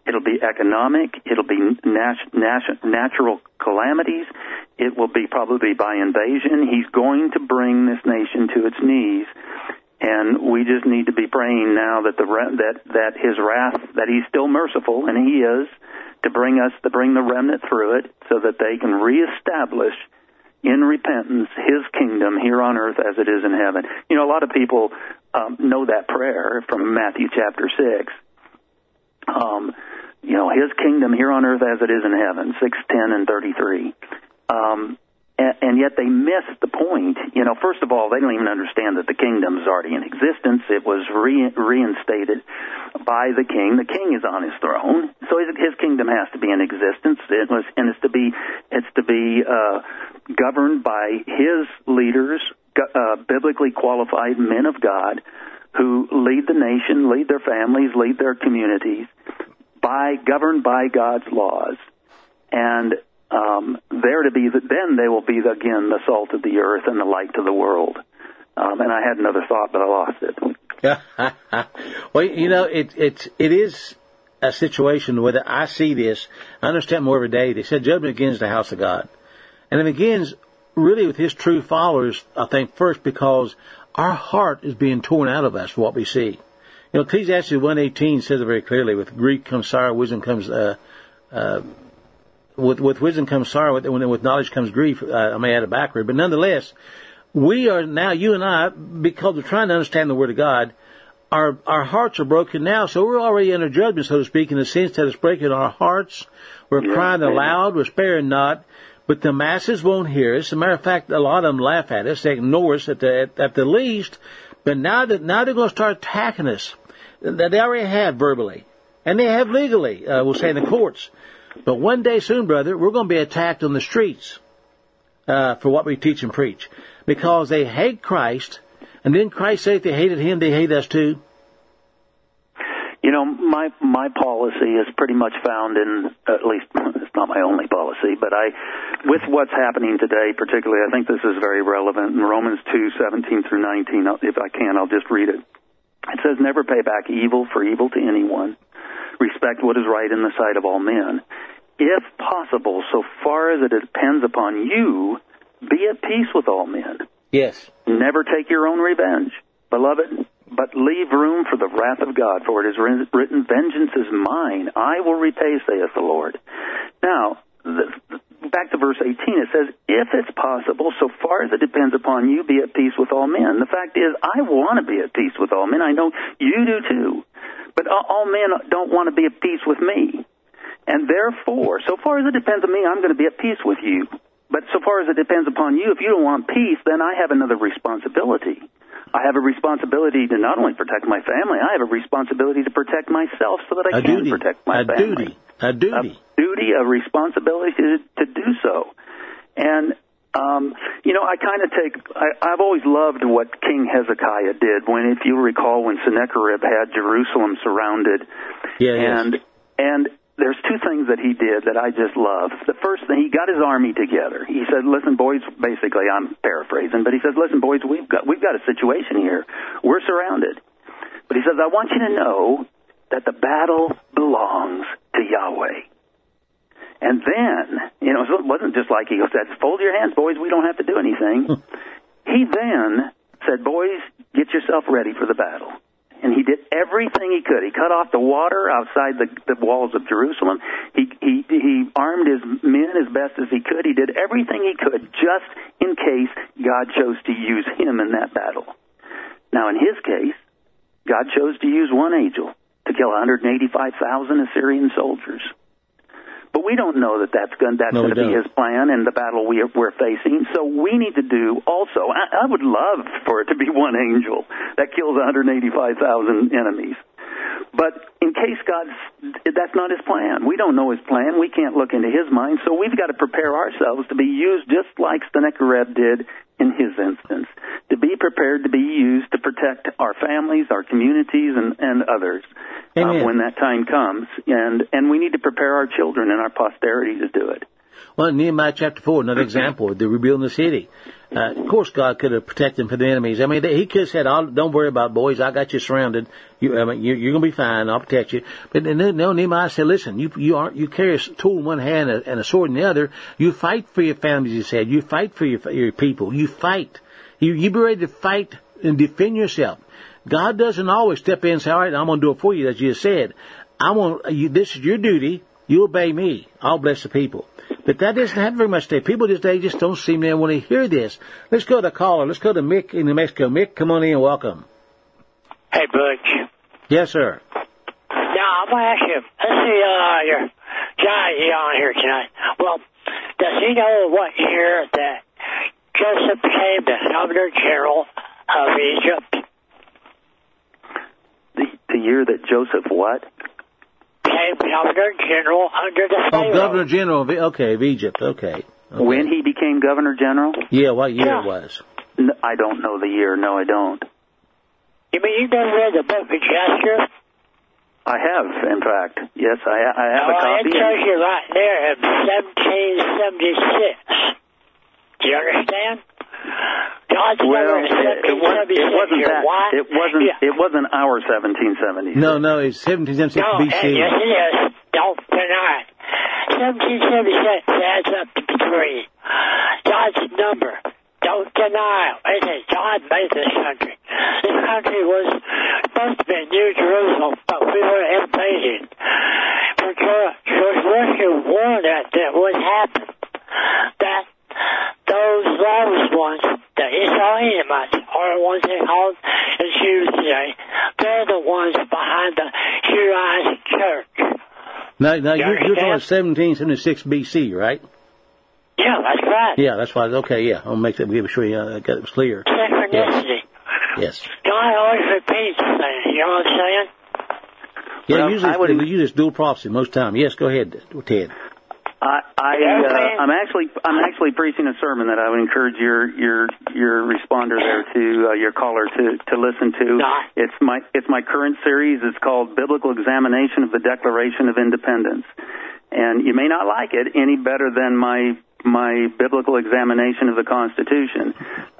It'll be economic. It'll be nat- nat- natural calamities. It will be probably by invasion. He's going to bring this nation to its knees, and we just need to be praying now that the that that His wrath, that He's still merciful, and He is, to bring us to bring the remnant through it, so that they can reestablish in repentance His kingdom here on earth as it is in heaven. You know, a lot of people um, know that prayer from Matthew chapter six. Um, you know, His kingdom here on earth as it is in heaven, six, ten, and thirty-three. Um, and, and yet they miss the point. You know, first of all, they don't even understand that the kingdom is already in existence. It was re- reinstated by the king. The king is on his throne, so his, his kingdom has to be in existence. It was, and it's to be, it's to be uh, governed by his leaders, uh, biblically qualified men of God, who lead the nation, lead their families, lead their communities, by governed by God's laws, and um, they're to be the, then they will be again the salt of the earth and the light to the world. Um, and I had another thought, but I lost it. Well, you know, it it it is a situation where I see this. I understand more every day. They said judgment begins the house of God, and it begins really with His true followers. I think first because our heart is being torn out of us for what we see. You know, Ecclesiastes one eighteen says it very clearly. With grief comes sorrow, wisdom comes. Uh, uh, with with wisdom comes sorrow. With, with knowledge comes grief. Uh, I may add it backward, but nonetheless, we are now, you and I, because we're trying to understand the Word of God, our our hearts are broken now. So we're already under judgment, so to speak, in the sense that it's breaking our hearts. We're yeah, crying aloud. Loud. We're sparing not. But the masses won't hear us. As a matter of fact, a lot of them laugh at us. They ignore us at the at, at the least. But now that now they're going to start attacking us. They already have verbally, and they have legally. Uh, we'll say in the courts. But one day soon, brother, we're going to be attacked on the streets uh, for what we teach and preach, because they hate Christ, and then Christ said if they hated Him, they hate us too. You know, my my policy is pretty much found in, at least it's not my only policy, but I, with what's happening today, particularly, I think this is very relevant. In Romans two, seventeen through nineteen, if I can, I'll just read it. It says, never pay back evil for evil to anyone. Respect what is right in the sight of all men. If possible, so far as it depends upon you, be at peace with all men. Yes. Never take your own revenge, beloved, but leave room for the wrath of God, for it is written, vengeance is mine, I will repay, saith the Lord. Now, the, back to verse eighteen, it says, if it's possible, so far as it depends upon you, be at peace with all men. The fact is, I want to be at peace with all men. I know you do too. But all men don't want to be at peace with me. And therefore, so far as it depends on me, I'm going to be at peace with you. But so far as it depends upon you, if you don't want peace, then I have another responsibility. I have a responsibility to not only protect my family, I have a responsibility to protect myself so that I a can duty. protect my a family. Duty. A duty. A duty, a responsibility to, to do so. And, um, you know, I kind of take, I, I've always loved what King Hezekiah did when, if you recall, when Sennacherib had Jerusalem surrounded. Yeah, and, yes. and, there's two things that he did that I just love. The first thing, he got his army together. He said, listen, boys, basically I'm paraphrasing, but he says, listen, boys, we've got we've got a situation here. We're surrounded. But he says, I want you to know that the battle belongs to Yahweh. And then, you know, it wasn't just like he said, fold your hands, boys, we don't have to do anything. He then said, boys, get yourself ready for the battle. And he did everything he could. He cut off the water outside the, the walls of Jerusalem. He, he he armed his men as best as he could. He did everything he could just in case God chose to use him in that battle. Now, in his case, God chose to use one angel to kill one hundred eighty-five thousand Assyrian soldiers. But we don't know that that's going, that's no, going to be his plan in the battle we are, we're facing. So we need to do also, I, I would love for it to be one angel that kills one hundred eighty-five thousand enemies. But in case God's, that's not his plan. We don't know his plan. We can't look into his mind. So we've got to prepare ourselves to be used just like Sennacherib did in his instance, to be prepared to be used to protect our families, our communities, and, and others uh, when that time comes. And, and we need to prepare our children and our posterity to do it. Well, Nehemiah chapter four, another example, they're rebuilding the city. Uh, of course, God could have protected them from the enemies. I mean, he could have said, I'll, don't worry about it, boys. I got you surrounded. You, I mean, you, you're going to be fine. I'll protect you. But no, Nehemiah said, listen, you, you aren't, you carry a tool in one hand and a sword in the other. You fight for your families, he said. You fight for your, your people. You fight. You, you be ready to fight and defend yourself. God doesn't always step in and say, all right, I'm going to do it for you, as you said. I want you, this is your duty. You obey me. I'll bless the people. But that doesn't happen very much today. People today just don't seem to want to hear this. Let's go to the caller. Let's go to Mick in New Mexico. Mick, come on in and welcome. Hey, Butch. Yes, sir. Now, I'm going to ask you, let's see, uh, your Johnny on here tonight. Well, does he know what year that Joseph became the Governor General of Egypt? The, the year that Joseph what? Became Governor General under the Pharaoh. Oh, Governor General of, okay, of Egypt, okay. okay. When he became Governor General? Yeah, what year yeah. it was? No, I don't know the year. No, I don't. You mean you never read the book of Jasher? I have, in fact. Yes, I, I have oh, a copy. It tells you right there in seventeen seventy-six. Do you understand? God's well, it, it, was, it wasn't that. Why? It wasn't. Yeah. It wasn't our seventeen seventy. No, no, it's seventeen seventy-six no, B C. Yes, it is. Don't deny it. seventeen seventy-six adds up to three. God's number. Don't deny it. It is God made this country. This country was supposed to be New Jerusalem, but we were invaded. For George Bush warned that that would happen. That those lawless ones, the Israelites, are the ones they call the Jews today. They're the ones behind the Judaized church. Now, now you you're, you're talking about seventeen seventy-six B C, right? Yeah, that's right. Yeah, that's why. Okay, yeah. I'll make that. Be sure you uh, get it clear. Synchronicity. Yes. God always repeats things. You know what I'm saying? Yeah, well, usually I would, they use this dual prophecy most time. Yes, go ahead, Ted. I, I uh, I'm actually I'm actually preaching a sermon that I would encourage your your your responder there to uh, your caller to to listen to. It's my it's my current series. It's called Biblical Examination of the Declaration of Independence, and you may not like it any better than my my biblical examination of the Constitution.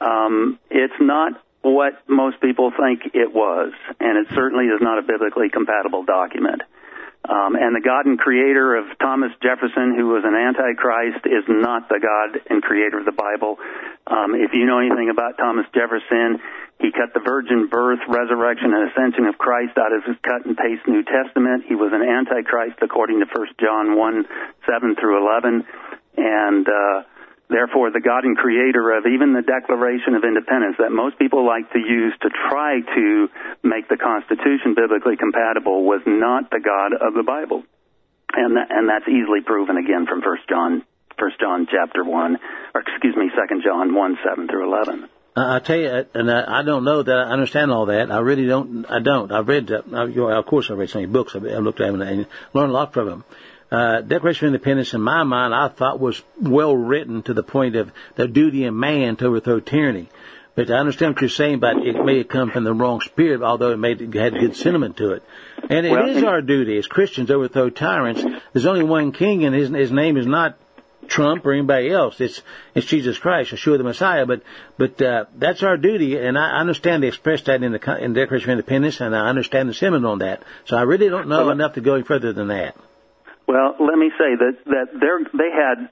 Um, it's not what most people think it was, and it certainly is not a biblically compatible document. Um, and the God and creator of Thomas Jefferson, who was an antichrist, is not the God and creator of the Bible. Um, if you know anything about Thomas Jefferson, he cut the virgin birth, resurrection, and ascension of Christ out of his cut and paste New Testament. He was an antichrist according to First John one, seven through eleven. And uh, therefore, the God and creator of even the Declaration of Independence that most people like to use to try to make the Constitution biblically compatible was not the God of the Bible. And that, and that's easily proven again from First John, First John chapter one, or excuse me, Second John one, seven through eleven. Uh, I tell you, and I, I don't know that I understand all that. I really don't. I don't. I've read, uh, I, of course, I've read so many books. I've, I've looked at them and learned a lot from them. Uh, Declaration of Independence, in my mind, I thought was well written to the point of the duty of man to overthrow tyranny. But I understand what you're saying, but it may have come from the wrong spirit, although it made it had good sentiment to it. And it well, is our duty as Christians to overthrow tyrants. There's only one king, and his, his name is not Trump or anybody else. It's it's Jesus Christ, Yeshua the Messiah. But but uh, that's our duty, and I understand they expressed that in the in the Declaration of Independence, and I understand the sentiment on that. So I really don't know well, enough to go any further than that. Well, let me say that that they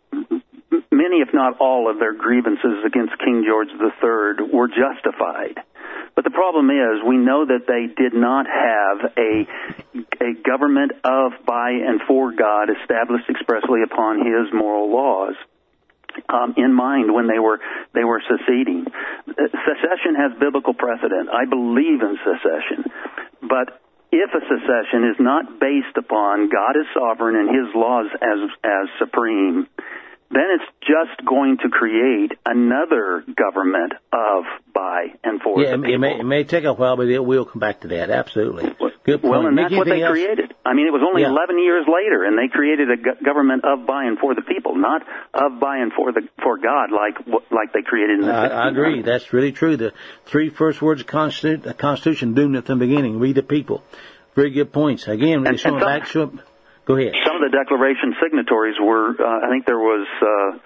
had many, if not all, of their grievances against King George the Third were justified. But the problem is, we know that they did not have a a government of, by, and for God established expressly upon His moral laws um, in mind when they were they were seceding. Secession has biblical precedent. I believe in secession, but if a secession is not based upon God is sovereign and His laws as as supreme, then it's just going to create another government of, by, and for yeah, the people. It may, it may take a while, but it will come back to that. Absolutely. Good point. Well, and that's what they else? created. I mean, it was only yeah. eleven years later, and they created a go- government of, by, and for the people, not of, by, and for the for God, like like they created in the I, I agree. That's really true. The three first words of Constitution, the Constitution doomed at the beginning. We the people. Very good points. Again, and, some, back, so, go ahead. Some of the Declaration signatories were, uh, I think there was uh,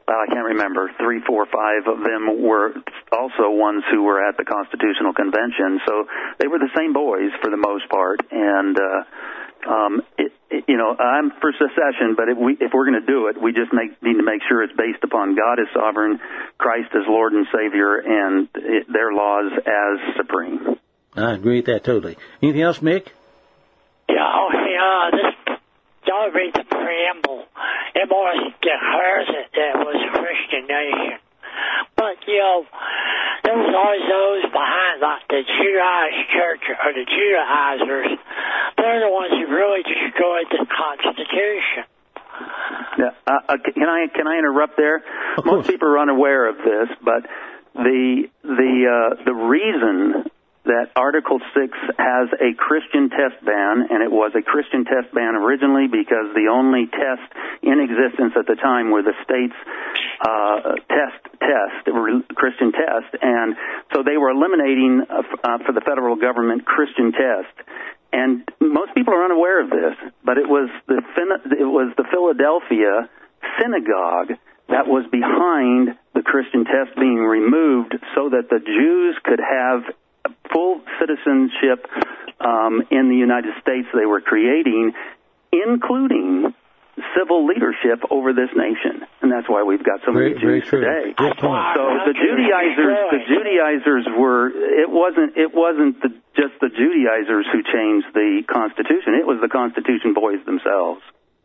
well, I can't remember, three, four, five of them were also ones who were at the Constitutional Convention. So they were the same boys for the most part. And, uh, um, it, it, you know, I'm for secession, but if, we, if we're going to do it, we just make, need to make sure it's based upon God as sovereign, Christ as Lord and Savior, and it, their laws as supreme. I agree with that totally. Anything else, Mick? Yeah, okay, uh, this, y'all read the preamble. It was declares it that it was a Christian nation. But, you know, there was always those behind, like the Judaized church or the Judaizers. They're the ones who really destroyed the Constitution. Yeah, uh, can I can I interrupt there? Most people are unaware of this, but the the uh, the reason that Article six has a Christian test ban, and it was a Christian test ban originally because the only test in existence at the time were the state's uh, test test, Christian test, and so they were eliminating uh, uh, for the federal government Christian test. And most people are unaware of this, but it was the it was the Philadelphia synagogue that was behind the Christian test being removed so that the Jews could have full citizenship um, in the United States they were creating, including civil leadership over this nation. And that's why we've got so many very, Jews very today. Good point. So the Judaizers, the Judaizers were, it wasn't, it wasn't the, just the Judaizers who changed the Constitution. It was the Constitution boys themselves.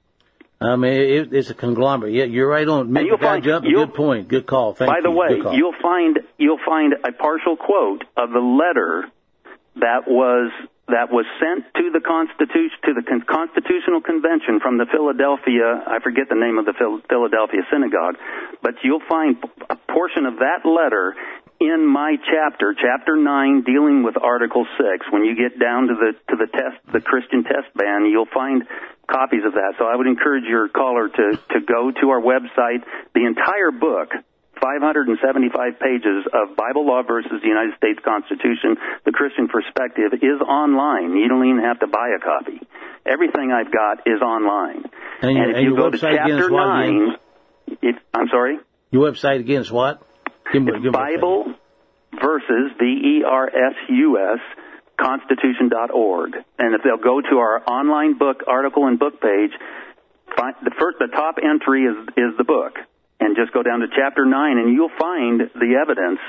I mean, it, it's a conglomerate. Yeah, you're right on. Make you'll find, jump. Good point. Good call. Thank by you. the way, Good you'll find you'll find a partial quote of the letter that was that was sent to the Constitution to the Con- Constitutional Convention from the Philadelphia. I forget the name of the Phil- Philadelphia synagogue, but you'll find a portion of that letter in my chapter, chapter nine, dealing with Article six. When you get down to the to the test, the Christian test ban, you'll find copies of that. So I would encourage your caller to, to go to our website. The entire book, five hundred seventy-five pages of Bible law versus the United States Constitution, the Christian perspective, is online. You don't even have to buy a copy. Everything I've got is online. And, and if and you your go to website again is chapter what nine, again? if, I'm sorry? Your website again is what? Give me, it's give me Bible versus, V E R S U S, Constitution dot org. And if they'll go to our online book article and book page, find the first, the top entry is is the book, and just go down to chapter nine, and you'll find the evidence,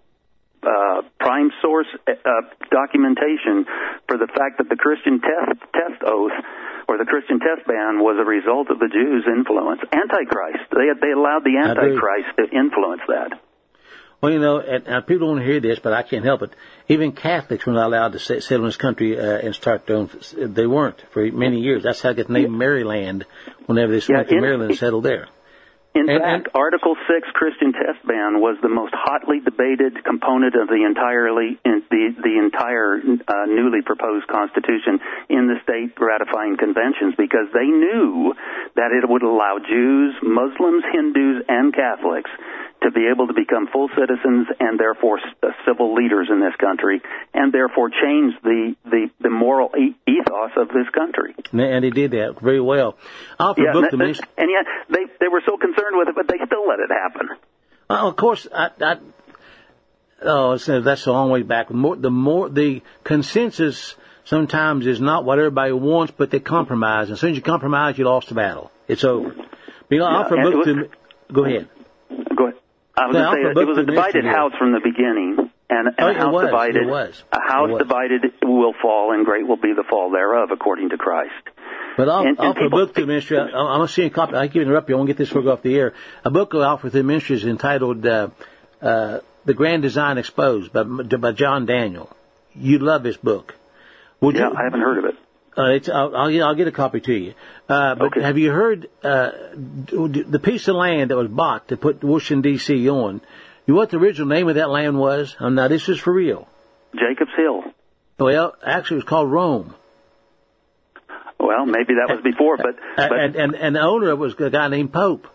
uh, prime source uh, documentation for the fact that the Christian test test oath or the Christian test ban was a result of the Jews' influence. Antichrist. They they allowed the Antichrist to influence that. Well, you know, and, and people don't hear this, but I can't help it. Even Catholics were not allowed to settle in this country uh, and start their own. They weren't for many years. That's how they got the name Maryland whenever they yeah, went to in, Maryland and settled there. In and, fact, and, Article six Christian test ban was the most hotly debated component of the entirely in the the entire uh, newly proposed Constitution in the state ratifying conventions, because they knew that it would allow Jews, Muslims, Hindus, and Catholics to be able to become full citizens and therefore uh, civil leaders in this country, and therefore change the, the, the moral e- ethos of this country. And they did that very well. I'll yeah, book and, the and yet they, they were so concerned with it, but they still let it happen. Well, of course, I, I, oh, that's a long way back. The more, the more the consensus sometimes is not what everybody wants, but they compromise. And as soon as you compromise, you lost the battle. It's over. You know, I offer a book was, to. Go ahead. Go ahead. I was going to say, it was a divided house from the beginning, and, and oh, a house was, divided, a house divided will fall, and great will be the fall thereof, according to Christ. But I'll and, and offer people, a book to the ministry. I'm going to see a copy. I keep interrupting you. I won't get this book off the air. A book I offer to the ministry is entitled uh, uh, "The Grand Design Exposed" by, by John Daniel. You'd love this book. Would yeah, you, I haven't heard of it. Uh, it's, I'll, I'll, I'll get a copy to you. Uh, but okay. Have you heard uh, the piece of land that was bought to put Washington, D C on? You know what the original name of that land was? Oh, now, this is for real. Jacob's Hill. Well, actually, it was called Rome. Well, maybe that was before, but... but and, and, and the owner was a guy named Pope.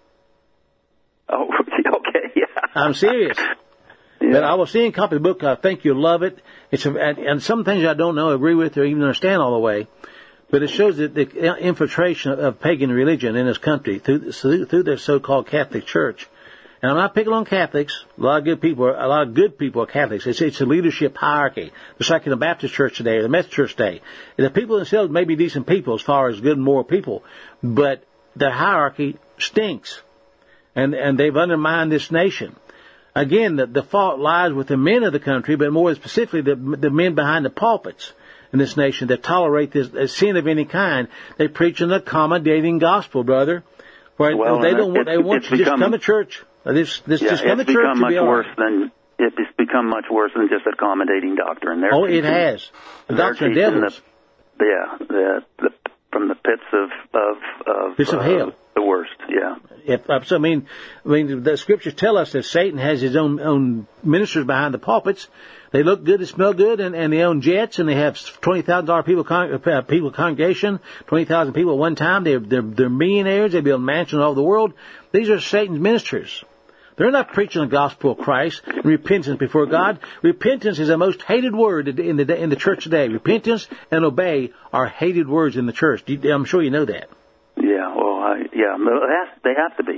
Oh, okay, yeah. I'm serious. Yeah. But I was seeing a copy of the book. I think you'll love it. It's a, and, and some things I don't know, agree with, or even understand all the way. But it shows that the infiltration of pagan religion in this country through, through their so-called Catholic Church. And I'm not picking on Catholics. A lot of good people, are, a lot of good people are Catholics. It's, it's a leadership hierarchy, just like in the Baptist Church today or the Methodist Church today. And the people themselves may be decent people as far as good and moral people, but the hierarchy stinks, and and they've undermined this nation. Again, the, the fault lies with the men of the country, but more specifically the, the men behind the pulpits in this nation that tolerate this, this sin of any kind. They preach an accommodating gospel, brother. Where well, they don't want, they want you to just come to church. This, this, yeah, just come it's to church become much be worse than it's become much worse than just accommodating doctrine. They're oh, it has. The doctrine of devils. The, yeah, the, the from the pits of of, of pits of uh, hell. The worst. Yeah. If, so I mean, I mean, the scriptures tell us that Satan has his own own ministers behind the pulpits. They look good, they smell good, and, and they own jets, and they have twenty thousand dollar people con- uh, people congregation, twenty thousand people at one time. They're they're they're millionaires. They build mansions all over the world. These are Satan's ministers. They're not preaching the gospel of Christ and repentance before God. Repentance is the most hated word in the in the church today. Repentance and obey are hated words in the church. I'm sure you know that. Yeah, well, I, yeah, they have to be.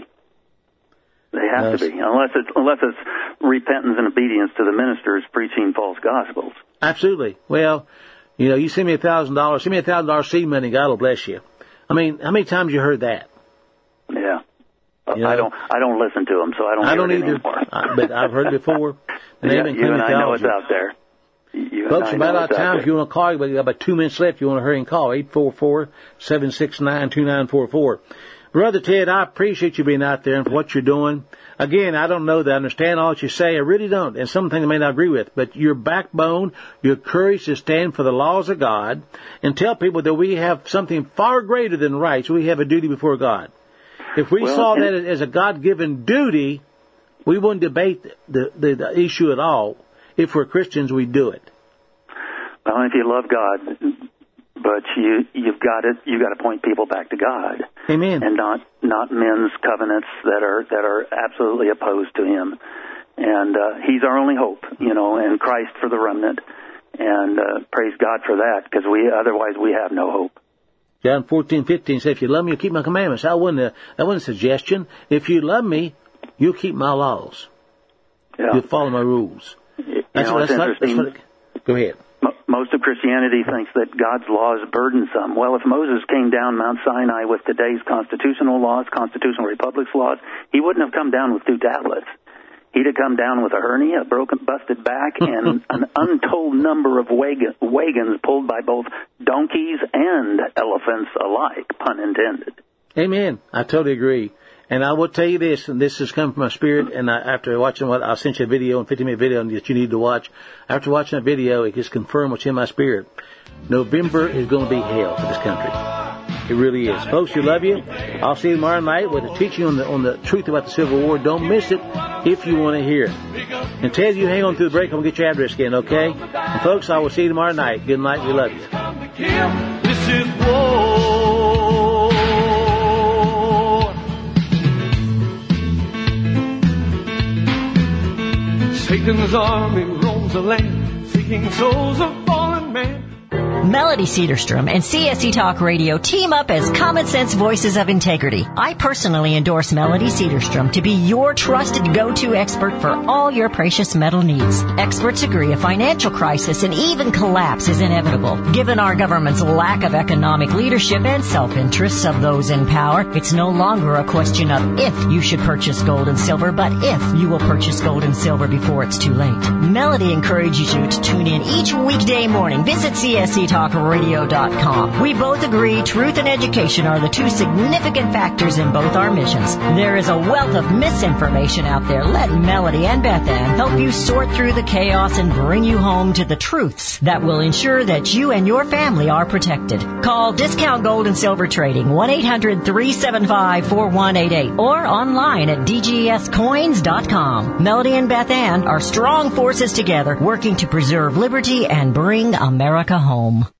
They have yes. to be, unless it's unless it's repentance and obedience to the ministers preaching false gospels. Absolutely. Well, you know, you send me a thousand dollars, send me a thousand dollars seed money, God will bless you. I mean, how many times you heard that? Yeah. You know, I don't. I don't listen to them, so I don't. I don't hear it either. Anymore. I, but I've heard it before. And yeah, you and I know it's out there. You Folks, about out of time. If you want to call, but you got about two minutes left. You want to hurry and call eight four four, seven six nine, two nine four four. Brother Ted, I appreciate you being out there and for what you're doing. Again, I don't know that I understand all that you say. I really don't. And some things I may not agree with. But your backbone, your courage to stand for the laws of God and tell people that we have something far greater than rights. We have a duty before God. If we well, saw that as a God-given duty, we wouldn't debate the, the, the issue at all. If we're Christians, we do it. Well, if you love God, but you you've got to you got to point people back to God. Amen. And not not men's covenants that are that are absolutely opposed to Him. And uh, He's our only hope, you know, and Christ for the remnant. And uh, praise God for that, because we otherwise we have no hope. John fourteen fifteen says, if you love me, you'll keep my commandments. That wasn't a, that wasn't a suggestion. If you love me, you'll keep my laws. Yeah. You'll follow my rules. You that's know, what, it's that's interesting. Not, that's what, go ahead. Most of Christianity thinks that God's law is burdensome. Well, if Moses came down Mount Sinai with today's constitutional laws, constitutional republics laws, he wouldn't have come down with two tablets. He'd have come down with a hernia, a broken, busted back, and an untold number of wagon, wagons pulled by both donkeys and elephants alike, pun intended. Amen. I totally agree. And I will tell you this, and this has come from my spirit, and I, after watching what, I'll send you a video, a fifty-minute video that you need to watch. After watching that video, it just confirmed what's in my spirit. November is going to be hell for this country. It really is. Folks, we love you. I'll see you tomorrow night with a teaching on the on the truth about the Civil War. Don't miss it if you want to hear it. And Ted, you hang on through the break. I'm going to get your address again, okay? And folks, I will see you tomorrow night. Good night. We love you. This is war. Satan's army roams the land, seeking souls of fallen men. Melody Cedarstrom and C S C Talk Radio team up as common sense voices of integrity. I personally endorse Melody Cedarstrom to be your trusted go-to expert for all your precious metal needs. Experts agree a financial crisis and even collapse is inevitable. Given our government's lack of economic leadership and self-interests of those in power, it's no longer a question of if you should purchase gold and silver, but if you will purchase gold and silver before it's too late. Melody encourages you to tune in each weekday morning. Visit C S C Talk radio dot com. We both agree truth and education are the two significant factors in both our missions. There is a wealth of misinformation out there. Let Melody and Beth Ann help you sort through the chaos and bring you home to the truths that will ensure that you and your family are protected. Call Discount Gold and Silver Trading, one eight hundred, three seven five, four one eight eight, or online at d g s coins dot com. Melody and Beth Ann are strong forces together working to preserve liberty and bring America home.